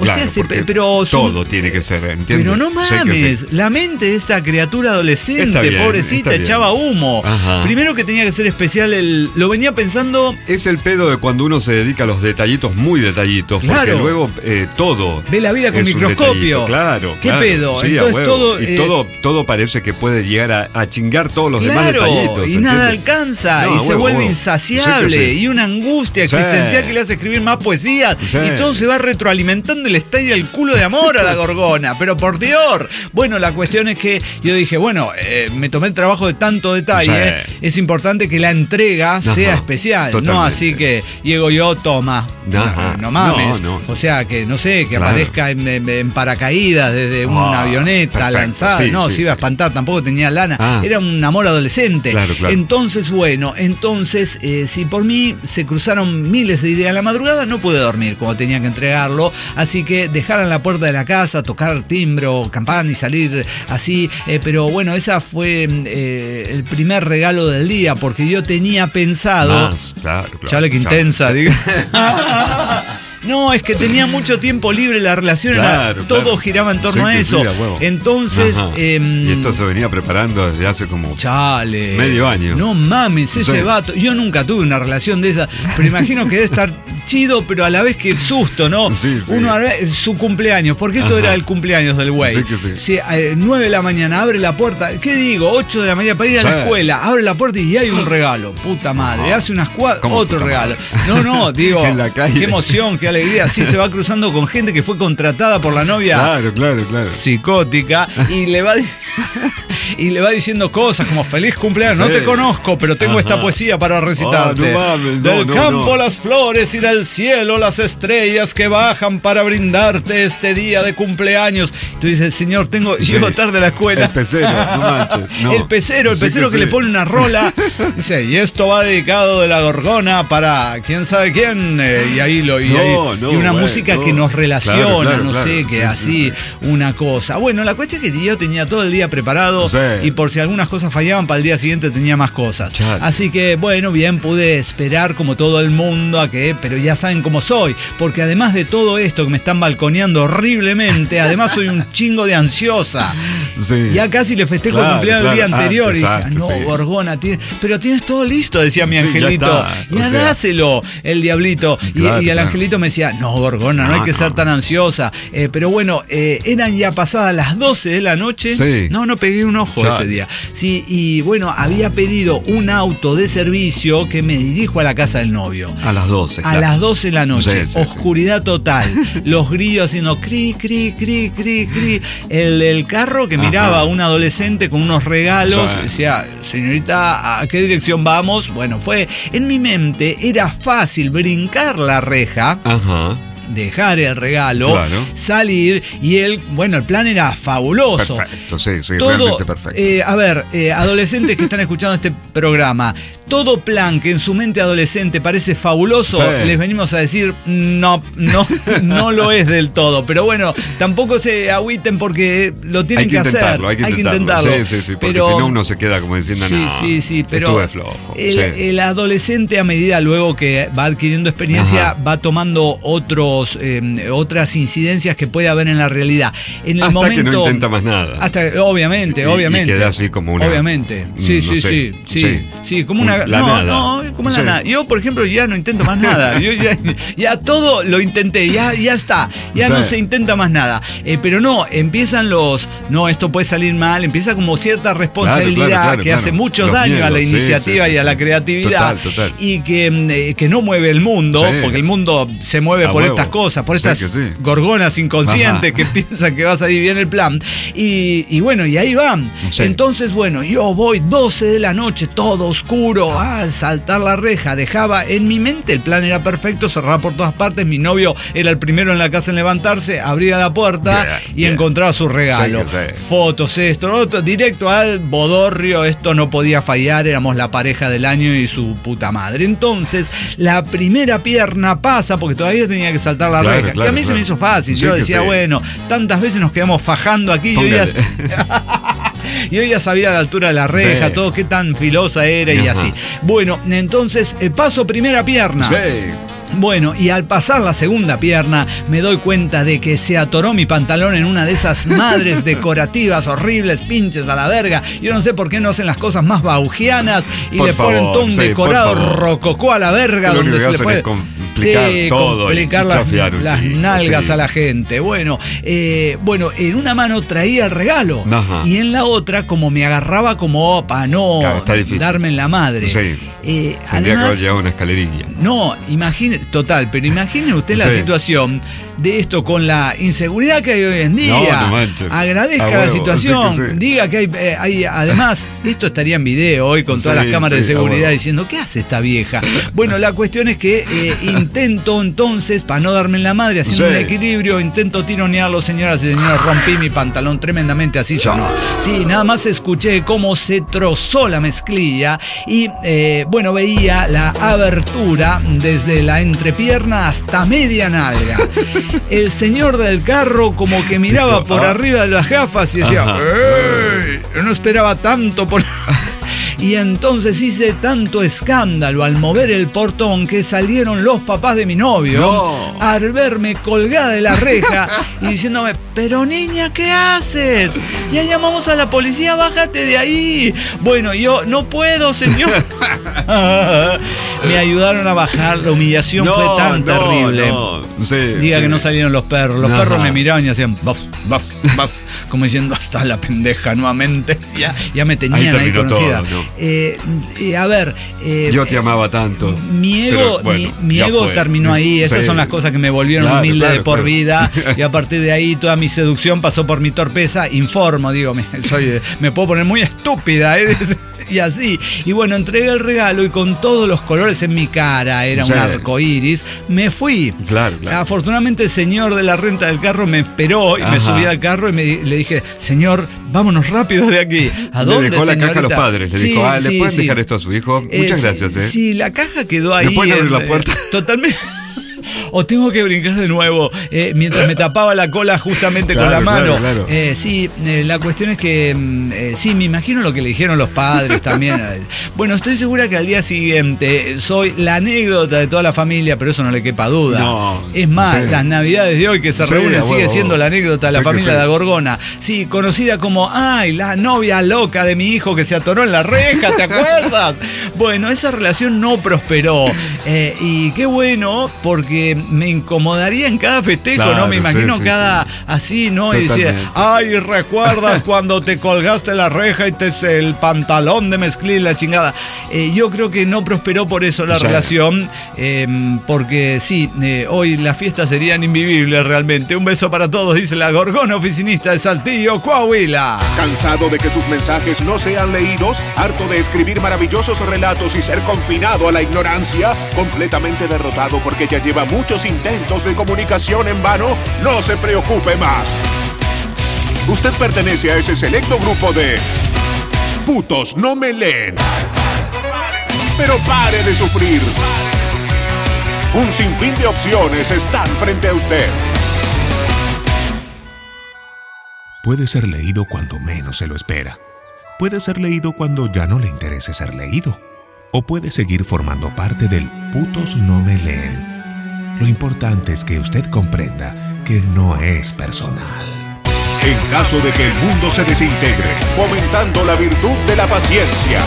Pero todo tiene que ser, ¿entiendes? Pero no mames, la mente de esta criatura adolescente, pobrecita, echaba humo. Primero que tenía que ser especial, lo venía pensando. Es el pedo de cuando uno se dedica a los detallitos, muy detallitos, porque luego todo ve la vida con microscopio. Claro. ¿Qué pedo? Sí, entonces todo parece que puede llegar a chingar todos los demás detallitos. Y ¿entiendes? nada alcanza, y se vuelve insaciable, y una angustia existencial que le hace escribir más poesías, y todo se va retroalimentando y le estalla el culo de amor a la Gorgona, pero por Dios. Bueno, la cuestión es que yo dije, bueno, me tomé el trabajo de tanto detalle, es importante que la entrega sea especial, totalmente. no así que llego yo, toma, no mames, o sea, que no sé, que aparezca en paracaídas desde una avioneta lanzada, se iba a espantar, tampoco tenía lana, era un amor adolescente. Claro. Entonces, bueno, si por mí se cruzaron miles de ideas a la madrugada, no pude dormir cuando tenía que entregarlo, así que dejar en la puerta de la casa, tocar timbre o campana y salir así, pero bueno, esa fue el primer regalo del día, porque yo tenía pensado, chale que intensa, digo. No, es que tenía mucho tiempo libre la relación, todo giraba en torno a eso. Entonces. Y esto se venía preparando desde hace como medio año. No mames, ese vato. Yo nunca tuve una relación de esa, pero imagino que debe estar chido, pero a la vez que susto, ¿no? Sí. Uno, su cumpleaños, porque esto era el cumpleaños del güey. Sí que sí. Sí, 9 de la mañana, abre la puerta, ¿qué digo? 8 de la mañana para ir a la escuela, abre la puerta y hay un regalo. Puta madre, hace unas cuadras, otro regalo. No, digo, en la calle. Qué emoción, qué alegría. Sí, se va cruzando con gente que fue contratada por la novia. Claro. Psicótica, y le va diciendo cosas como feliz cumpleaños, no te conozco, pero tengo esta poesía para recitarte. Del campo las flores y del cielo las estrellas que bajan para brindarte este día de cumpleaños. Tú dices, señor, llego tarde a la escuela. El pecero, no manches. No. El pecero que le pone una rola. Dice, y esto va dedicado de la Gorgona para quién sabe quién. Y ahí una música que nos relaciona, así, una cosa. Bueno, la cuestión es que yo tenía todo el día preparado y por si algunas cosas fallaban, para el día siguiente tenía más cosas. Así que, bueno, bien, pude esperar como todo el mundo pero ya saben cómo soy, porque además de todo esto que me están balconeando horriblemente, además soy un chingo de ansiosa. Sí. Ya casi le festejo el cumpleaños el día anterior y dije, Gorgona, pero tienes todo listo, decía mi angelito. Ya dáselo, el diablito. Y el angelito me decía, no, Gorgona, no hay que ser tan ansiosa. Pero bueno, eran ya pasadas las 12 de la noche. Sí. No pegué un ojo ese día. Sí, y bueno, había pedido un auto de servicio que me dirijo a la casa del novio. A las 12. A las 12 de la noche. Oscuridad total. Los grillos haciendo cri, cri, cri, cri, cri. El del carro que miraba a un adolescente con unos regalos. Decía, señorita, ¿a qué dirección vamos? Bueno, en mi mente era fácil brincar la reja. Dejar el regalo, salir y el plan era fabuloso. Perfecto, realmente perfecto. Adolescentes que están escuchando este programa, todo plan que en su mente adolescente parece fabuloso, les venimos a decir no lo es del todo. Pero bueno, tampoco se agüiten porque lo tienen que hacer. Hay que intentarlo. Sí, porque si no uno se queda como diciendo pero estuve flojo. El adolescente, a medida luego que va adquiriendo experiencia, va tomando otras incidencias que puede haber en la realidad. En el hasta momento que no intenta más nada. Obviamente. Y queda así como una. Obviamente. Sí, como una. Como la nada. Yo, por ejemplo, ya no intento más nada. Yo ya todo lo intenté, ya está. Ya no se intenta más nada. Pero no, empiezan esto puede salir mal, empieza como cierta responsabilidad que hace mucho daño a la iniciativa y a la creatividad. Total. Y que no mueve el mundo, porque el mundo se mueve por estas cosas, por estas gorgonas inconscientes que piensan que va a salir bien el plan. Y bueno, y ahí van. Entonces, bueno, yo voy 12 de la noche, todo oscuro, saltar la reja, dejaba en mi mente, el plan era perfecto, cerraba por todas partes, mi novio era el primero en la casa en levantarse, abría la puerta y encontraba su regalo. Fotos, esto, lo otro, directo al bodorrio, esto no podía fallar, éramos la pareja del año y su puta madre. Entonces, la primera pierna pasa, porque todavía tenía que saltar la reja, que a mí se me hizo fácil, yo decía, bueno, tantas veces nos quedamos fajando aquí, y yo ya sabía la altura de la reja, todo, qué tan filosa era y así. Bueno, entonces paso primera pierna. Bueno, y al pasar la segunda pierna me doy cuenta de que se atoró mi pantalón en una de esas madres decorativas horribles, pinches a la verga. Yo no sé por qué no hacen las cosas más baugianas y le ponen todo un decorado rococó a la verga donde se le puede complicar las nalgas a la gente. Bueno, en una mano traía el regalo y en la otra como me agarraba como para no darme en la madre. Tendría que haber llegado una escalerilla. No, imagínese, pero imagine usted la situación de esto con la inseguridad que hay hoy en día. No manches. Agradezca la situación, diga que hay además, esto estaría en video hoy con todas las cámaras de seguridad diciendo, ¿qué hace esta vieja? Bueno, la cuestión es que intento entonces, para no darme en la madre, haciendo un equilibrio, intento tironearlo, señoras y señores, rompí mi pantalón tremendamente, así sonó. Sí, nada más escuché cómo se trozó la mezclilla y veía la abertura desde la entrepierna hasta media nalga. El señor del carro como que miraba por arriba de las gafas y decía, ¡ey! No esperaba tanto por... Y entonces hice tanto escándalo al mover el portón que salieron los papás de mi novio al verme colgada de la reja y diciéndome, pero niña, ¿qué haces? Ya llamamos a la policía, bájate de ahí. Bueno, yo, no puedo, señor. Me ayudaron a bajar, la humillación fue tan terrible. Diga que no salieron los perros. Los perros me miraban y hacían baf, baf, baf, como diciendo, hasta la pendeja nuevamente. Ya me tenían ahí conocida. A ver, yo te amaba tanto. Mi ego, bueno, mi ego terminó ahí. Esas son las cosas que me volvieron humilde de por vida. Y a partir de ahí toda mi seducción pasó por mi torpeza. Informo, digo, me puedo poner muy estúpida, y así. Y bueno, entregué el regalo y con todos los colores en mi cara, era un arco iris, me fui. Claro. Afortunadamente el señor de la renta del carro me esperó y me subí al carro y le dije, señor, vámonos rápido de aquí. ¿A dónde, le dejó señorita? La caja a los padres. Le dijo, ¿le pueden dejar esto a su hijo? Muchas gracias. Sí, la caja quedó ahí. ¿Le pueden abrir la puerta? Totalmente. O tengo que brincar de nuevo mientras me tapaba la cola justamente con la mano. Claro. La cuestión es que sí, me imagino lo que le dijeron los padres también. Bueno, estoy segura que al día siguiente soy la anécdota de toda la familia, pero eso no le quepa duda. Es más, las navidades de hoy que se reúnen sigue siendo la anécdota de la familia de la Gorgona. Sí, conocida como, la novia loca de mi hijo que se atoró en la reja, ¿te acuerdas? Bueno, esa relación no prosperó. Y qué bueno, porque me incomodaría en cada festejo, ¿no? Me imagino cada así, ¿no? Totalmente. Y decía, ¿recuerdas cuando te colgaste la reja y el pantalón de mezclilla, la chingada? Yo creo que no prosperó por eso la relación, porque hoy las fiestas serían invivibles realmente. Un beso para todos, dice la Gorgona oficinista de Saltillo, Coahuila. ¿Cansado de que sus mensajes no sean leídos? ¿Harto de escribir maravillosos relatos y ser confinado a la ignorancia? ¿Completamente derrotado porque ya lleva muchos intentos de comunicación en vano? No se preocupe más. Usted pertenece a ese selecto grupo de putos no me leen. Pero pare de sufrir. Un sinfín de opciones están frente a usted. Puede ser leído cuando menos se lo espera. Puede ser leído cuando ya no le interese ser leído. O puede seguir formando parte del putos no me leen. Lo importante es que usted comprenda que no es personal. En caso de que el mundo se desintegre, fomentando la virtud de la paciencia.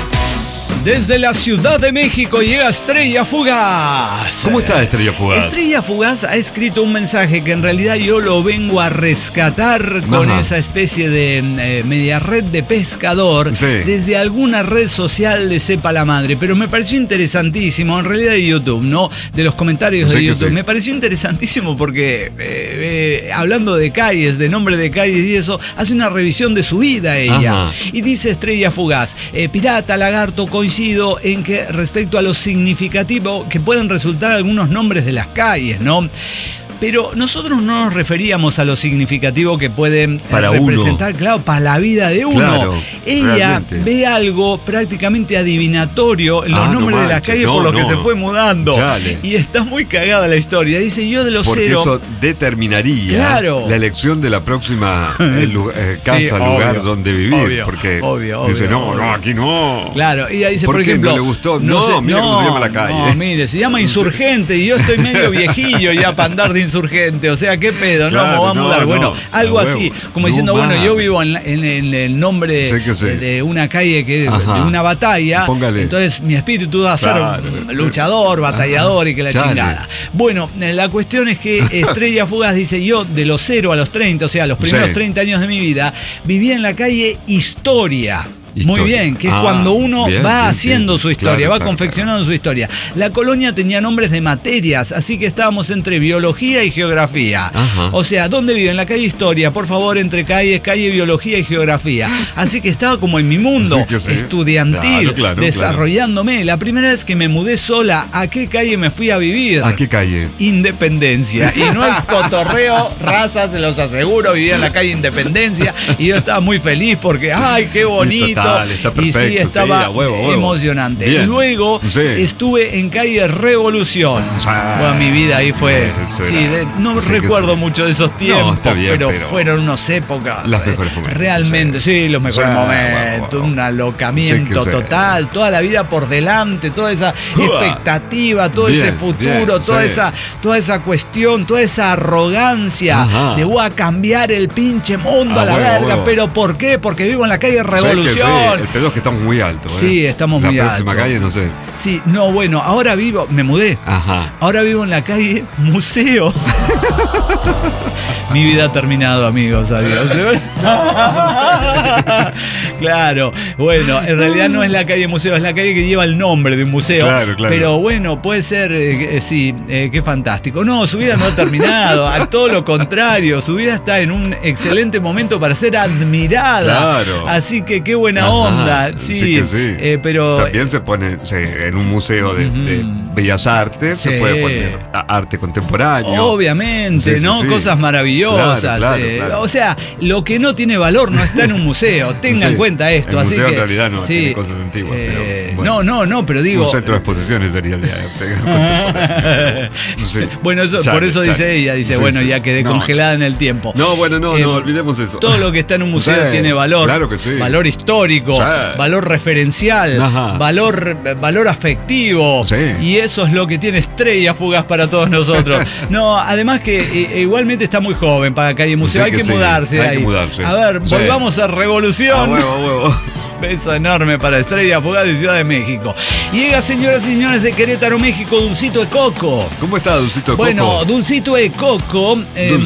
Desde la Ciudad de México llega Estrella Fugaz. ¿Cómo está Estrella Fugaz? Estrella Fugaz ha escrito un mensaje que en realidad yo lo vengo a rescatar con esa especie de media red de pescador desde alguna red social de sepa la madre. Pero me pareció interesantísimo, en realidad de YouTube, ¿no? De los comentarios de YouTube. Me pareció interesantísimo porque hablando de calles, de nombre de calles y eso, hace una revisión de su vida ella. Y dice Estrella Fugaz, pirata, lagarto, coincido en que respecto a lo significativo que pueden resultar algunos nombres de las calles, ¿no? Pero nosotros no nos referíamos a lo significativo que pueden representar, claro, para la vida de uno. Claro, ella ve algo prácticamente adivinatorio en los nombres de las calles por lo que se fue mudando. Chale. Y está muy cagada la historia. Dice, yo de los cero... Porque eso determinaría la elección de la próxima casa, lugar donde vivir. Porque dice, no, aquí no. Claro, y ella dice, por ejemplo... ¿No le gustó? No, mira cómo se llama la calle. No, mire, se llama Insurgente y yo estoy medio viejillo ya para andar de Insurgente, o sea, qué pedo, claro, me va a mudar. Bueno, algo así, como diciendo, bueno, yo vivo en el nombre de una calle que de una batalla. Póngale. Entonces mi espíritu va a ser luchador, batallador y que la chingada. Bueno, la cuestión es que Estrella Fugaz dice, yo de los 0 a los 30, o sea, los primeros 30 años de mi vida, vivía en la calle Historia. Muy bien, que es cuando uno va haciendo su historia, va confeccionando su historia. La colonia tenía nombres de materias, así que estábamos entre biología y geografía. O sea, ¿dónde vive? En la calle Historia, por favor, entre calle, biología y geografía. Así que estaba como en mi mundo estudiantil, desarrollándome. La primera vez que me mudé sola, ¿a qué calle me fui a vivir? ¿A qué calle? Independencia. Y no es cotorreo, raza, se los aseguro, vivía en la calle Independencia y yo estaba muy feliz porque, ¡ay, qué bonito! Dale, está perfecto. Y sí, estaba emocionante. Bien. Luego estuve en calle Revolución. Bueno, mi vida ahí fue... no recuerdo mucho de esos tiempos, pero fueron unas épocas. Los mejores momentos. Realmente, los mejores momentos. Un alocamiento total. Toda la vida por delante, toda esa expectativa, todo ese futuro, toda esa cuestión, toda esa arrogancia de voy a cambiar el pinche mundo a la verga. ¿Pero por qué? Porque vivo en la calle Revolución. El pedo es que estamos muy altos. Sí, estamos muy altos. La próxima calle, no sé. Sí, no, bueno, ahora me mudé. Ahora vivo en la calle Museo. Mi vida ha terminado, amigos, adiós. Claro, bueno, en realidad no es la calle Museo, es la calle que lleva el nombre de un museo. Claro. Pero bueno, puede ser, qué fantástico. No, su vida no ha terminado, a todo lo contrario, su vida está en un excelente momento para ser admirada. Claro. Así que qué buena onda. Sí. Pero también se pone en un museo de Bellas Artes, se puede poner arte contemporáneo. Obviamente, ¿no? Cosas maravillosas. Claro. O sea, lo que no tiene valor no está en un museo. Tengan en cuenta esto. El museo en realidad no tiene cosas antiguas. Pero, no, pero digo... Un centro de exposiciones sería el arte contemporáneo. Bueno, por eso dice ella, ya quedé congelada en el tiempo. No, olvidemos eso. Todo lo que está en un museo tiene valor. Claro que sí. Valor histórico, valor referencial, valor afectivo. Y eso es lo que tiene Estrella Fugaz para todos nosotros. No, además que igualmente está muy joven para calle Museo. Hay que mudarse. A ver, volvamos a Revolución. Huevo. Beso enorme para Estrella Fugaz de Ciudad de México. Llega, señoras y señores, de Querétaro, México, Dulcito de Coco. ¿Cómo está Dulcito de Coco? Bueno, Dulcito de Coco.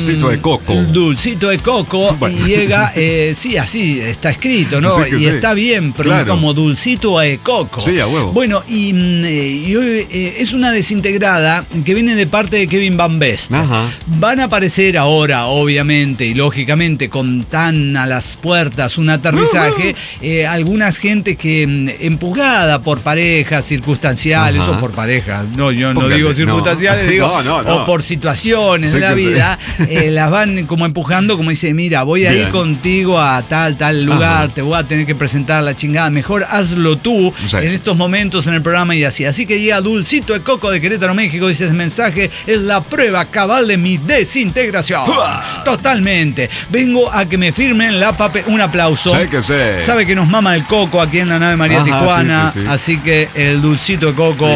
Dulcito de Coco. Bueno. Y llega, así está escrito, ¿no? Y está bien, pero como Dulcito de Coco. Sí, a huevo. Bueno, y hoy es una desintegrada que viene de parte de Kevin Van Best. Van a aparecer ahora, obviamente, y lógicamente, con tan a las puertas un aterrizaje, algunas gente que empujada por parejas circunstanciales o por parejas, yo no digo circunstanciales, digo o por situaciones de la vida, las van como empujando, como dice, mira, voy a ir contigo a tal lugar, te voy a tener que presentar la chingada, mejor hazlo tú en estos momentos en el programa y así. Así que llega Dulcito de Coco de Querétaro, México, dice ese mensaje, es la prueba cabal de mi desintegración. Totalmente. Vengo a que me firmen un aplauso. Sabe que nos mama el coco aquí en la nave María Tijuana, así que el Dulcito de Coco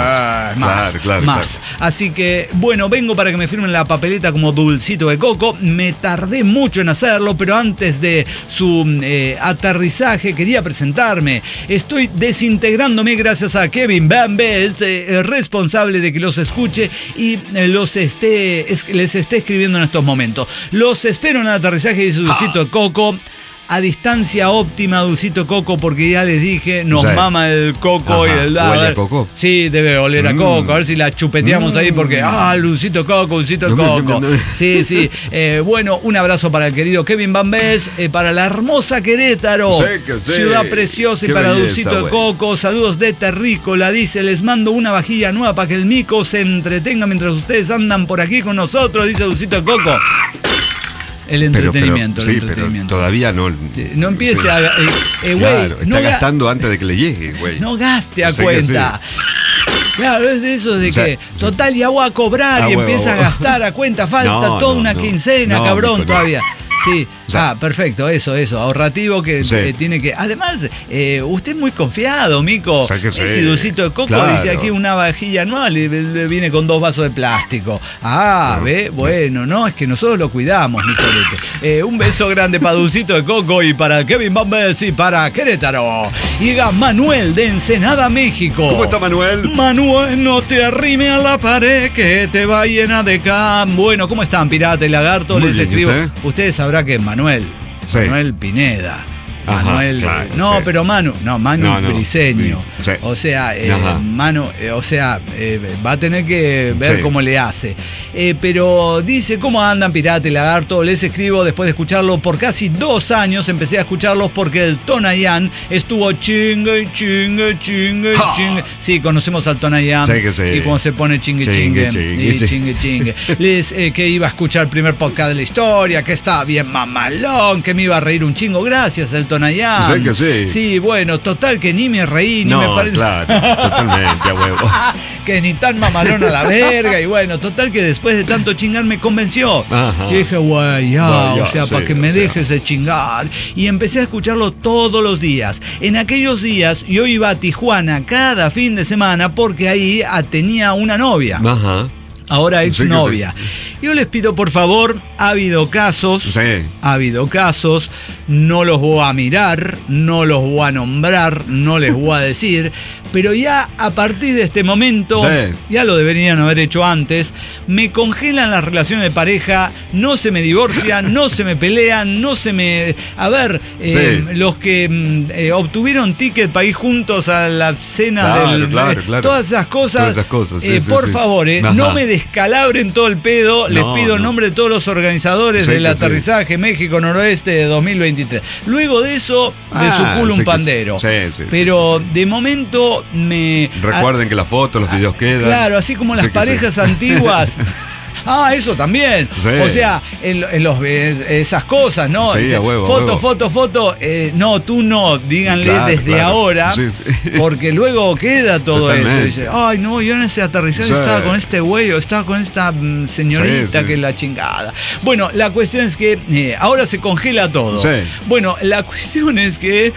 más. Así que bueno, vengo para que me firmen la papeleta como Dulcito de Coco. Me tardé mucho en hacerlo, pero antes de su aterrizaje quería presentarme. Estoy desintegrándome gracias a Kevin Van Best, responsable de que los escuche y les esté escribiendo en estos momentos. Los espero en el aterrizaje, dice Dulcito de Coco. A distancia óptima, Dulcito Coco, porque ya les dije, nos mama el coco y el ¿Huele a coco? Sí, debe oler a coco. A ver si la chupeteamos ahí, porque Dulcito Coco. Sí. Bueno, un abrazo para el querido Kevin Van Best, para la hermosa Querétaro, ciudad preciosa, y para Dulcito de Coco. Saludos de Terrícola, dice, les mando una vajilla nueva para que el mico se entretenga mientras ustedes andan por aquí con nosotros, dice Dulcito de Coco. El entretenimiento, pero todavía no. No empiece a. Está gastando antes de que le llegue, güey. No gaste a cuenta. Claro, es de eso de que total ya voy a cobrar y empieza a gastar a cuenta. Falta toda una quincena, cabrón, todavía. Sí, perfecto, eso, ahorrativo que tiene que... Además, usted es muy confiado, mico. Ese Dulcito de Coco dice aquí una vajilla anual y viene con 2 vasos de plástico. Bueno, es que nosotros lo cuidamos, mi colete. Un beso grande para Dulcito de Coco y para Kevin Van Best y para Querétaro. Llega Manuel de Ensenada, México. ¿Cómo está Manuel? Manuel, no te arrime a la pared que te va llena de cam. Bueno, ¿cómo están, Pirata y Lagarto? Les escribo. Ustedes sabrán que Manuel Pineda. Manuel, pero Manu Briseño. O sea, Manu, va a tener que ver cómo le hace. Pero dice, ¿cómo andan, Pirata y Lagarto? Les escribo después de escucharlo por casi 2 años. Empecé a escucharlos porque el Tonayán estuvo chingue. Sí, conocemos al Tonayán. Y cómo se pone chingue. Que iba a escuchar el primer podcast de la historia, que estaba bien mamalón, que me iba a reír un chingo. Gracias, el Tonayán. Hilton allá. Sé que sí. Sí, bueno, total que ni me reí, ni me parece. Claro, totalmente, a huevo. Que ni tan mamalón a la verga. Y bueno, total que después de tanto chingar me convenció. Ajá. Y dije, güey, ya, o sea, para que me dejes de chingar. Y empecé a escucharlo todos los días. En aquellos días yo iba a Tijuana cada fin de semana porque ahí tenía una novia. Ajá. Ahora exnovia. Sí. Yo les pido, por favor, ha habido casos, no los voy a mirar, no los voy a nombrar, no les voy a decir, pero ya a partir de este momento, ya lo deberían haber hecho antes, me congelan las relaciones de pareja, no se me divorcian, no se me pelean, no se me... A ver, los que obtuvieron ticket para ir juntos a la cena claro. Todas esas cosas, por favor, no me descalabren todo el pedo. Les pido en nombre de todos los organizadores del aterrizaje México Noroeste de 2023. Luego de eso, de su culo un pandero. Pero de momento recuerden que las fotos, los videos quedan. Claro, así como las parejas antiguas. Eso también. O sea, esas cosas, ¿no? Sí, a huevo, foto. No, tú no, díganle desde ahora. Porque luego queda todo eso. Dice, ay, no, yo en ese aterrizaje estaba con este güey, o estaba con esta señorita que es la chingada. Bueno, la cuestión es que ahora se congela todo. Bueno, la cuestión es que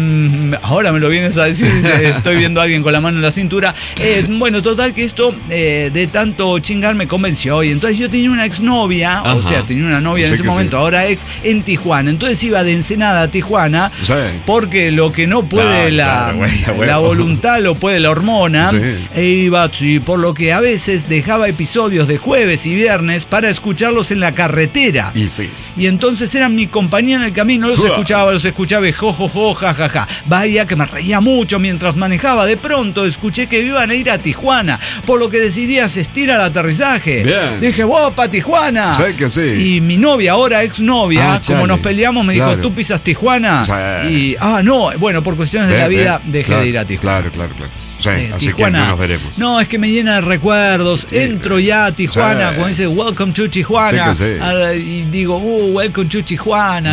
ahora me lo vienes a decir, estoy viendo a alguien con la mano en la cintura. Bueno, total que esto de tanto chingar me convenció. Y entonces yo tenía una exnovia, o sea, tenía una novia en ese momento, ahora ex, en Tijuana. Entonces iba de Ensenada a Tijuana, porque lo que no puede la voluntad, lo puede la hormona. E iba, por lo que a veces dejaba episodios de jueves y viernes para escucharlos en la carretera. Y entonces eran mi compañía en el camino, los escuchaba y jojojo, jajaja. Vaya que me reía mucho mientras manejaba. De pronto escuché que iban a ir a Tijuana, por lo que decidí asistir al aterrizaje. Dije, vos pa' Tijuana. Y mi novia, ahora exnovia, como nos peleamos, me dijo, ¿tú pisas Tijuana? Y, no, bueno, por cuestiones de la vida dejé de ir a Tijuana. Claro. Así Tijuana, que no nos veremos. No, es que me llena de recuerdos. Entro ya a Tijuana, cuando dice Welcome to Tijuana. Y digo, Welcome to Tijuana.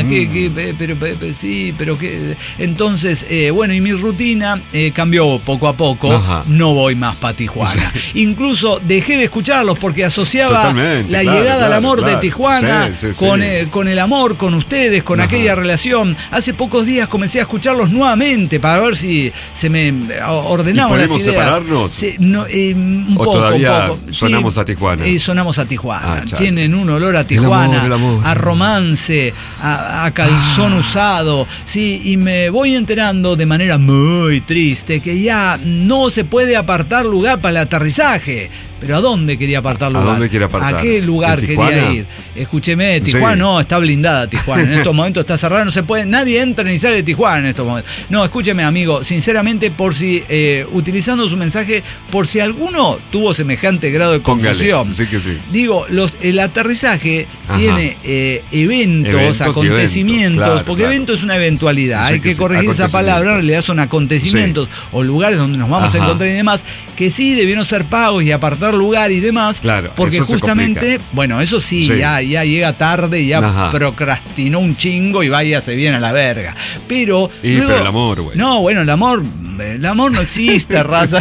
Pero qué. Entonces, bueno, y mi rutina cambió poco a poco. No voy más para Tijuana. Incluso dejé de escucharlos porque asociaba la llegada al amor de Tijuana con el amor, con ustedes, con aquella relación. Hace pocos días comencé a escucharlos nuevamente para ver si se me ordenaba. ¿Podemos separarnos? Sí, un poco. Todavía sonamos a Tijuana. Sonamos a Tijuana. Tienen un olor a Tijuana, el amor. A romance, a calzón usado. Sí, y me voy enterando de manera muy triste que ya no se puede apartar lugar para el aterrizaje. ¿Pero a dónde quería apartar lugar? ¿A dónde quiere apartar? ¿A qué lugar quería ir? Escúcheme, Tijuana no, está blindada Tijuana. En estos momentos está cerrada, no se puede, nadie entra ni sale de Tijuana en estos momentos. No, escúcheme, amigo, sinceramente, por si, utilizando su mensaje, por si alguno tuvo semejante grado de confusión. Digo, el aterrizaje tiene eventos, acontecimientos, porque evento es una eventualidad, hay que corregir esa palabra, en realidad son acontecimientos o lugares donde nos vamos a encontrar y demás, que sí debieron ser pagos y apartar lugar y demás, porque justamente, bueno, eso ya llega tarde, ya procrastinó un chingo y se viene a la verga. Pero pero el amor, güey. No, bueno, el amor no existe, raza.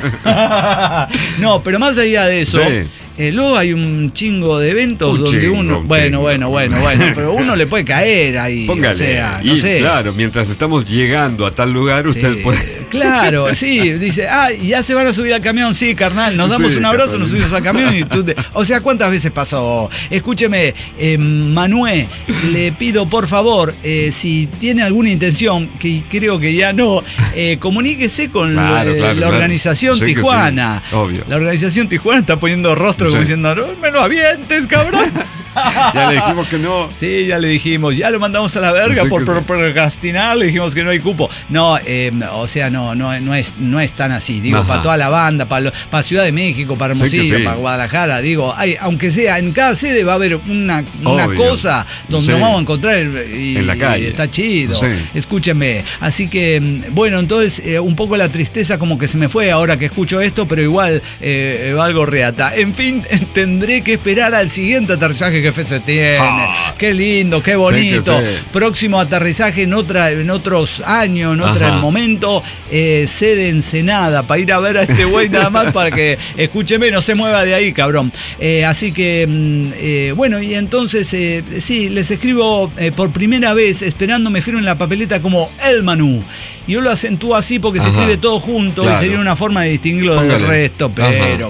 No, pero más allá de eso, luego hay un chingo de eventos donde uno... Bueno, pero uno le puede caer ahí. Póngale. O sea, no sé. Claro, mientras estamos llegando a tal lugar, usted puede... Claro, dice, ya se van a subir al camión, carnal, nos damos un abrazo, nos subimos al camión y tú... O sea, ¿cuántas veces pasó? Escúcheme, Manuel, le pido por favor, si tiene alguna intención, que creo que ya no, comuníquese con la organización Tijuana. Obvio. La organización Tijuana está poniendo rostro como diciendo, no me lo avientes, cabrón. Ya le dijimos que no. Sí, ya le dijimos, ya lo mandamos a la verga por procrastinar, le dijimos que no hay cupo. No, o sea, no es tan así. Digo, para toda la banda, para Ciudad de México, para Hermosillo, para Guadalajara, digo, aunque sea, en cada sede va a haber una cosa donde nos vamos a encontrar en la calle. Y está chido. Escúchenme. Así que, bueno, entonces, un poco la tristeza como que se me fue ahora que escucho esto, pero igual valgo reata. En fin, tendré que esperar al siguiente aterrizaje qué fe se tiene. Qué lindo, qué bonito. Sí. Próximo aterrizaje en otros años, en otro momento, sede Ensenada, para ir a ver a este güey nada más para que, escúcheme, no se mueva de ahí, cabrón. Así que, bueno, y entonces, sí, les escribo por primera vez, esperando me firmen la papeleta como El Manu. Y yo lo acentúo así porque se escribe todo junto, claro, y sería una forma de distinguirlo del resto, pero,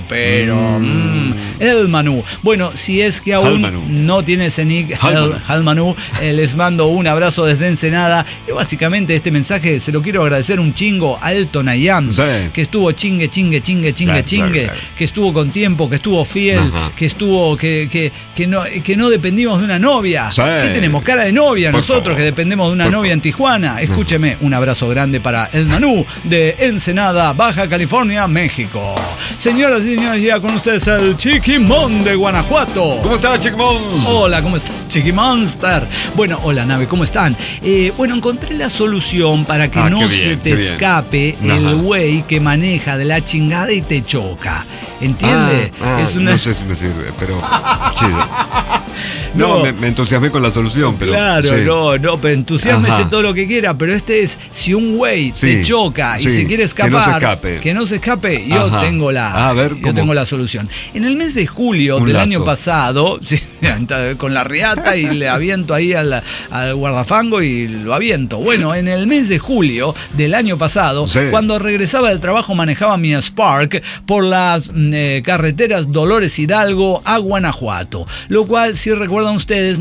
El Manu. Bueno, si es que aún no tiene ese nick, El Manu, les mando un abrazo desde Ensenada. Y básicamente este mensaje se lo quiero agradecer un chingo a Elton Ayán, que estuvo chingue, que estuvo con tiempo, que estuvo fiel, que estuvo, que no dependimos de una novia. ¿Qué tenemos? Cara de novia nosotros, que dependemos de una novia en Tijuana. Escúcheme, un abrazo grande para El Manu de Ensenada, Baja California, México. Señoras y señores, ya con ustedes el Chiquimón de Guanajuato. ¿Cómo está, Chiquimón? Hola, ¿cómo está, Chiquimonster? Bueno, hola, nave, ¿cómo están? Bueno, encontré la solución para que no se te escape el güey que maneja de la chingada y te choca. ¿Entiendes? No sé si me sirve, pero chido. No, me entusiasmé con la solución, pero... Claro, sí. No, pero entusiasmese todo lo que quiera, pero si un güey te choca y se quiere escapar, que no se escape, yo tengo la solución. En el mes de julio del año pasado, con la riata y le aviento ahí al guardafango y lo aviento. Bueno, en el mes de julio del año pasado, cuando regresaba del trabajo, manejaba mi Spark por las carreteras Dolores Hidalgo a Guanajuato, lo cual, si recuerdan ustedes,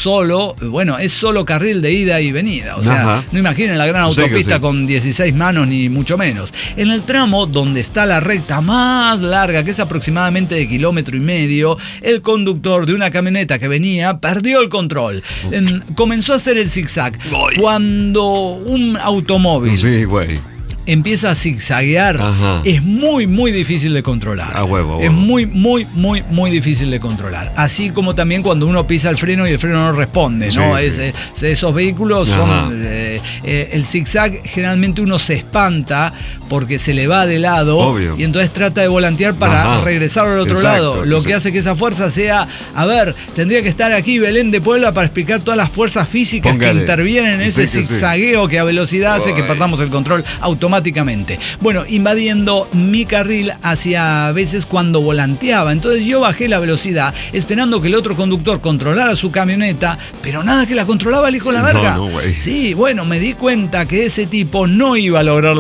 es solo carril de ida y venida. O sea, no imaginen la gran autopista con 16 manos, ni mucho menos. En el tramo donde está la recta más larga, que es aproximadamente de 1,5 kilómetros, el conductor de una camioneta que venía perdió el control. Comenzó a hacer el zigzag. Cuando un automóvil empieza a zigzaguear, es muy, muy difícil de controlar. Es muy, muy, muy, muy difícil de controlar. Así como también cuando uno pisa el freno y el freno no responde, ¿no? Esos vehículos son... el zigzag, generalmente uno se espanta porque se le va de lado. Obvio. Y entonces trata de volantear para regresar al otro lado. Lo que hace que esa fuerza sea... tendría que estar aquí Belén de Puebla para explicar todas las fuerzas físicas que intervienen en ese zigzagueo que a velocidad hace que perdamos el control automáticamente. Bueno, invadiendo mi carril hacia veces cuando volanteaba. Entonces yo bajé la velocidad esperando que el otro conductor controlara su camioneta, pero nada que la controlaba el hijo de la verga. Sí, bueno, me di cuenta que ese tipo no iba a lograr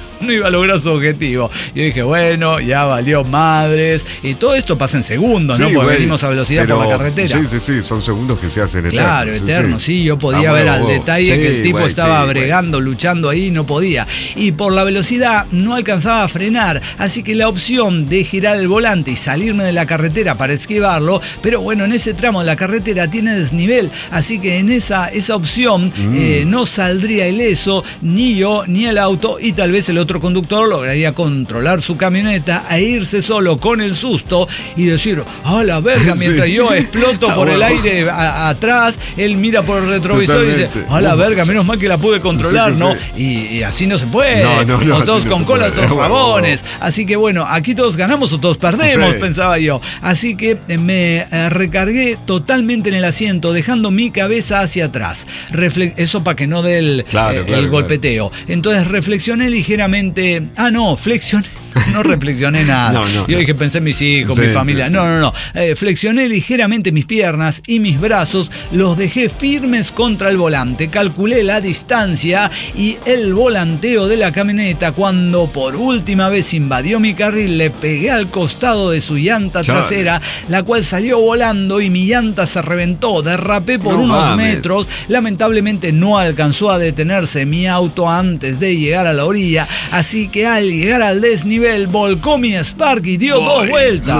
su objetivo. Yo dije, bueno, ya valió madres. Y todo esto pasa en segundos, ¿no? Porque venimos a velocidad por la carretera. Sí, son segundos que se hacen eternos. Claro, eternos, sí. Yo podía ver al detalle que el tipo estaba bregando, luchando ahí, no podía. Y por la velocidad no alcanzaba a frenar. Así que la opción de girar el volante y salirme de la carretera para esquivarlo, pero bueno, en ese tramo de la carretera tiene desnivel. Así que en esa opción no saldría ileso ni yo ni el auto, y tal vez el otro conductor lograría controlar su camioneta e irse solo con el susto y decir, la verga, mientras yo exploto por el aire atrás, él mira por el retrovisor y dice, la verga, menos mal que la pude controlar, ¿no? Y así no se puede. O todos con cola, todos rabones. Así que bueno, aquí todos ganamos o todos perdemos, pensaba yo. Así que me recargué totalmente en el asiento, dejando mi cabeza hacia atrás. Eso para que no dé el golpeteo. Entonces reflexioné ligeramente. Flexioné. No reflexioné nada. Yo dije, pensé en mis hijos, mi familia. No. Flexioné ligeramente mis piernas y mis brazos, los dejé firmes contra el volante. Calculé la distancia y el volanteo de la camioneta. Cuando por última vez invadió mi carril, le pegué al costado de su llanta trasera, la cual salió volando y mi llanta se reventó. Derrapé por unos metros. Lamentablemente no alcanzó a detenerse mi auto antes de llegar a la orilla. Así que al llegar al desnivel, volcó mi Spark y dio 2 vueltas.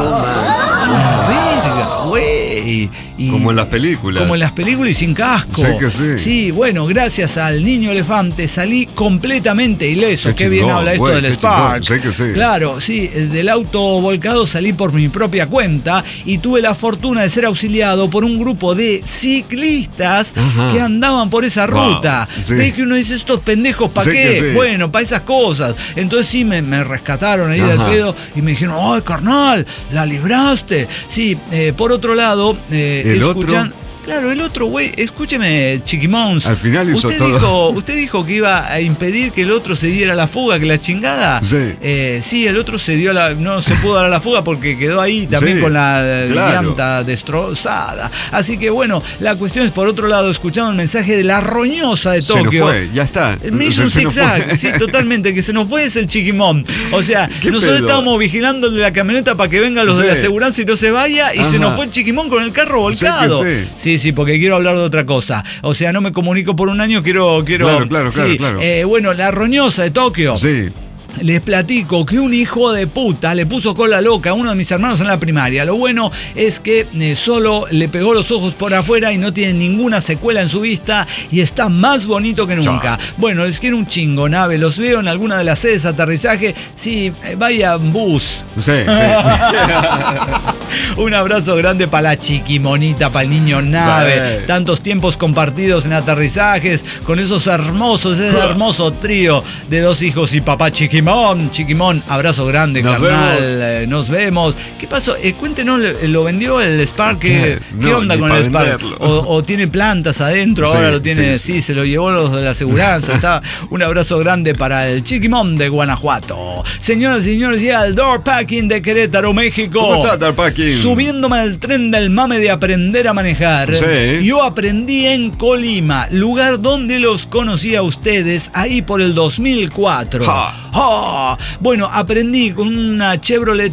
Verga, güey. Como en las películas. Como en las películas y sin casco. Sé que sí. Sí, bueno, gracias al niño elefante salí completamente ileso. Qué bien habla esto del Spark. Sé que sí. Claro, sí, del auto volcado salí por mi propia cuenta y tuve la fortuna de ser auxiliado por un grupo de ciclistas que andaban por esa ruta. ¿Ves que uno dice, estos pendejos, ¿para qué? Sí. Bueno, para esas cosas. Entonces sí, me rescataron ahí del pedo y me dijeron, ¡ay, carnal, la libraste! Sí, por otro lado, otro, escuchando. Claro, el otro güey, escúcheme, Chiquimons. Al final hizo todo. ¿Usted dijo que iba a impedir que el otro se diera la fuga, que la chingada? Sí. Sí, el otro no se pudo dar la fuga porque quedó ahí también con la llanta destrozada. Así que bueno, la cuestión es, por otro lado, escuchando el mensaje de la roñosa de Tokio. Se nos fue, ya está. Me hizo un zigzag, sí, totalmente. Que se nos fue es el Chiquimón. O sea, nosotros estábamos vigilando la camioneta para que vengan los de la aseguranza y no se vaya, y se nos fue el Chiquimón con el carro volcado. Sí, porque quiero hablar de otra cosa. O sea, no me comunico por un año, quiero. Claro. Bueno, la roñosa de Tokio. Sí. Les platico que un hijo de puta le puso cola loca a uno de mis hermanos en la primaria. Lo bueno es que solo le pegó los ojos por afuera y no tiene ninguna secuela en su vista y está más bonito que nunca. Bueno, les quiero un chingo, nave. Los veo en alguna de las sedes de aterrizaje. Sí, vaya bus. Sí. Un abrazo grande para la chiquimonita, para el niño nave. Sí. Tantos tiempos compartidos en aterrizajes con ese hermoso trío de dos hijos y papá Chiquimón, abrazo grande, carnal. Nos vemos. ¿Qué pasó? Cuéntenos, ¿lo vendió el Spark? ¿Qué onda con el Spark? ¿O tiene plantas adentro? Ahora lo tiene, sí, se lo llevó los de la aseguranza. Un abrazo grande para el Chiquimón de Guanajuato. Señoras y señores, llega el Door Packing de Querétaro, México. ¿Cómo está Door Packing? Subiéndome al tren del mame de aprender a manejar. Sí. Yo aprendí en Colima, lugar donde los conocí a ustedes, ahí por el 2004. Bueno, aprendí con una Chevrolet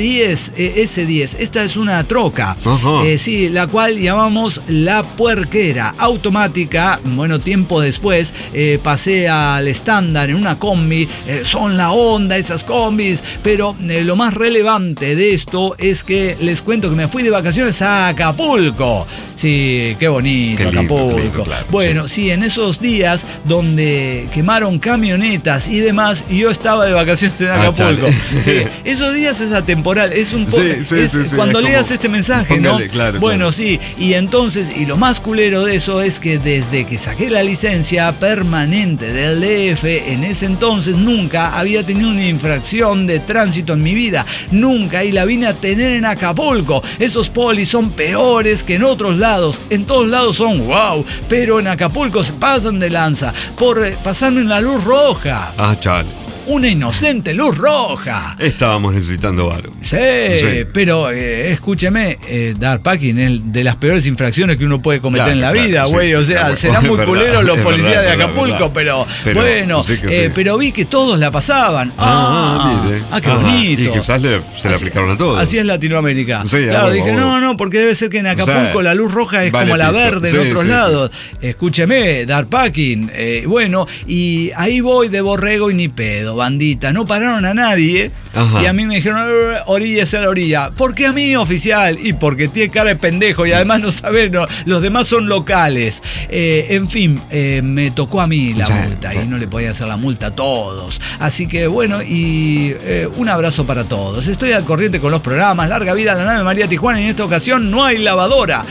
S10. Esta es una troca, sí, la cual llamamos la puerquera, automática. Bueno, tiempo después pasé al estándar en una combi. Son la onda esas combis, pero lo más relevante de esto es que les cuento que me fui de vacaciones a Acapulco. Sí, qué bonito, Acapulco. Lindo, claro, bueno, sí, en esos días donde quemaron camionetas y demás, yo estaba de vacaciones en Acapulco. Sí, esos días es atemporal, es un poco. Cuando leas este mensaje, póngale, ¿no? Claro, bueno, sí, y entonces, y lo más culero de eso es que desde que saqué la licencia permanente del DF, en ese entonces nunca había tenido una infracción de tránsito en mi vida. Nunca, y la vine a tener en Acapulco. Esos polis son peores que en otros lados. En todos lados son wow, pero en Acapulco se pasan de lanza por pasarme en la luz roja. Chale. Una inocente luz roja. Estábamos necesitando varo. Sí, pero escúcheme, dar packing es de las peores infracciones que uno puede cometer en la vida, güey. O sea, serán muy culeros los policías de Acapulco, pero bueno, pero vi que todos la pasaban. Mire. Qué bonito. Y quizás se la aplicaron a todos. Así es Latinoamérica. Sí, claro, dije, no, porque debe ser que en Acapulco la luz roja es como la verde en otros lados. Escúcheme, dar packing. Bueno, y ahí voy de borrego y ni pedo. Bandita, no pararon a nadie. Y a mí me dijeron, oríllese a la orilla. ¿Por qué a mí, oficial? Y porque tiene cara de pendejo y además no saben, los demás son locales. En fin, me tocó a mí la multa y no le podía hacer la multa a todos. Así que bueno, y un abrazo para todos. Estoy al corriente con los programas. Larga vida a la nave María Tijuana, y en esta ocasión no hay lavadora.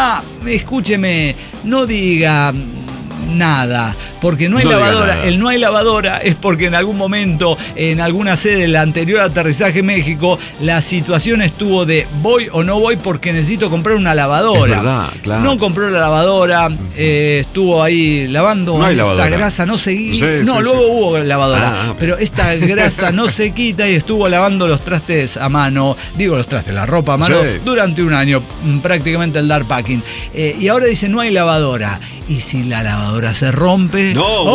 Escúcheme, no diga nada, porque no hay lavadora. El no hay lavadora es porque en algún momento, en alguna sede del anterior aterrizaje en México, la situación estuvo de voy o no voy porque necesito comprar una lavadora. Es verdad, claro. No compró la lavadora, estuvo ahí lavando. No hay esta lavadora. Grasa no se quita. Luego hubo lavadora, pero esta grasa no se quita y estuvo lavando los trastes a mano, la ropa a mano, durante un año, prácticamente el dar packing. Y ahora dice no hay lavadora. Y si la lavadora se rompe,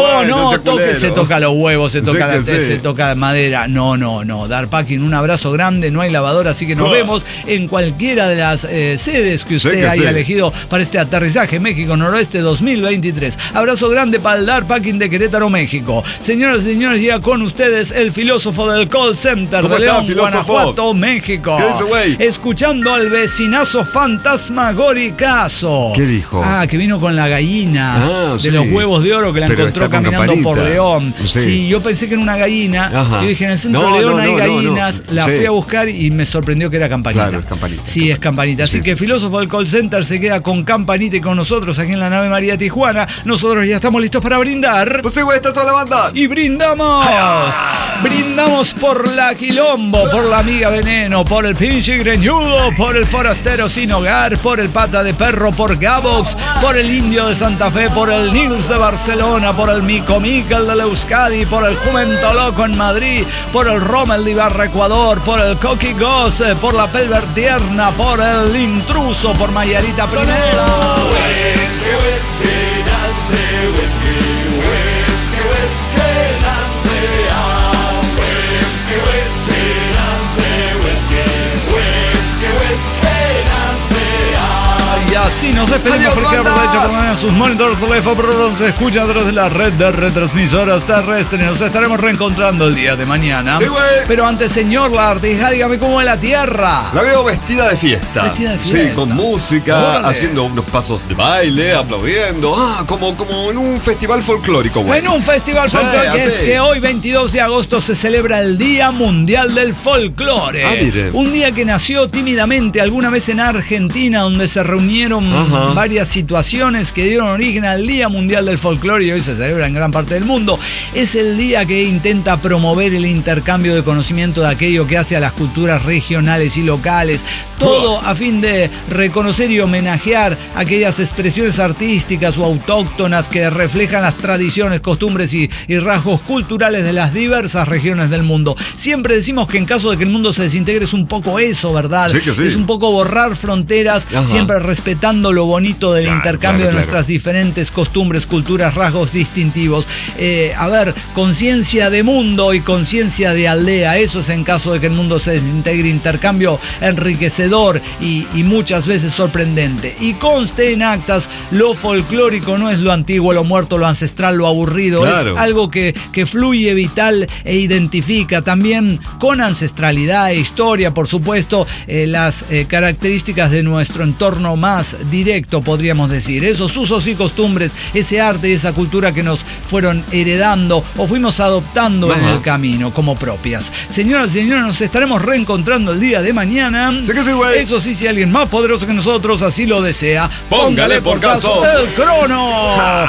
se toca los huevos, se toca madera. No. Dar packing, un abrazo grande, no hay lavadora, así que nos vemos en cualquiera de las sedes que usted haya elegido para este aterrizaje México Noroeste 2023. Abrazo grande para el Dar Packing de Querétaro, México. Señoras y señores, llega con ustedes el filósofo del call center de León, Guanajuato, México. ¿Qué dice, güey? Escuchando al vecinazo fantasmagóricazo. ¿Qué dijo? Que vino con la gallina de los huevos de oro que la encontró caminando por León. Sí, yo pensé que era una gallina. Ajá. Yo dije, en el centro de León hay gallinas. La fui a buscar y me sorprendió que era Campanita. Claro, es Campanita. Sí, es Campanita. Así que Filósofo del Call Center se queda con Campanita y con nosotros aquí en la nave María Tijuana. Nosotros ya estamos listos para brindar. Pues sí, güey, está toda la banda. Y brindamos. Brindamos por la Quilombo, por la amiga Veneno, por el pinche greñudo, por el forastero sin hogar, por el pata de perro, por Gabox, por el indio de Santa Fe, por el Nils de Barcelona, por el Mico Miquel de Euskadi, por el Jumento Loco en Madrid, por el Rommel de Ibarra Ecuador, por el Coqui Goss, por la Pelvertierna, por el Intruso, por Mayarita Primero. Y así nos despedimos porque aprovecha sus monitores teléfonos, se escucha a través de la red de retransmisoras terrestres. Nos estaremos reencontrando el día de mañana. Sí, güey. Pero antes, señor Lagartija, dígame cómo es la tierra. La veo vestida de fiesta. Vestida de fiesta. Sí, con música, haciendo unos pasos de baile, aplaudiendo. Como en un festival folclórico, güey. En un festival folclórico, es que hoy, 22 de agosto, se celebra el Día Mundial del Folclore. Mire. Un día que nació tímidamente alguna vez en Argentina, donde se reunieron varias situaciones que dieron origen al Día Mundial del Folclore y hoy se celebra en gran parte del mundo. Es el día que intenta promover el intercambio de conocimiento de aquello que hace a las culturas regionales y locales, todo a fin de reconocer y homenajear aquellas expresiones artísticas o autóctonas que reflejan las tradiciones, costumbres y rasgos culturales de las diversas regiones del mundo. Siempre decimos que en caso de que el mundo se desintegre es un poco eso, ¿verdad? Sí que sí. Es un poco borrar fronteras, siempre respetando lo bonito del intercambio de nuestras diferentes costumbres, culturas, rasgos distintivos. Conciencia de mundo y conciencia de aldea, eso es en caso de que el mundo se desintegre, intercambio enriquecedor y muchas veces sorprendente. Y conste en actas, lo folclórico no es lo antiguo, lo muerto, lo ancestral, lo aburrido, claro. Es algo que fluye, vital e identifica también con ancestralidad e historia, por supuesto, las características de nuestro entorno más directo, podríamos decir, esos usos y costumbres, ese arte y esa cultura que nos fueron heredando o fuimos adoptando en el camino como propias. Señoras y señores, nos estaremos reencontrando el día de mañana. Sí que sí, güey. Eso sí, si alguien más poderoso que nosotros así lo desea, póngale por caso el crono.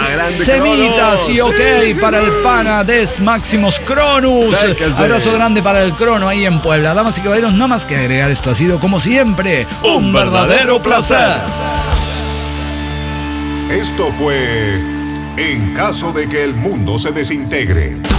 Semitas y ok para el pana Des Maximus Cronus. Abrazo grande para el crono ahí en Puebla. Damas y caballeros, nada más que agregar, esto ha sido como siempre un verdadero placer. Esto fue En caso de que el mundo se desintegre.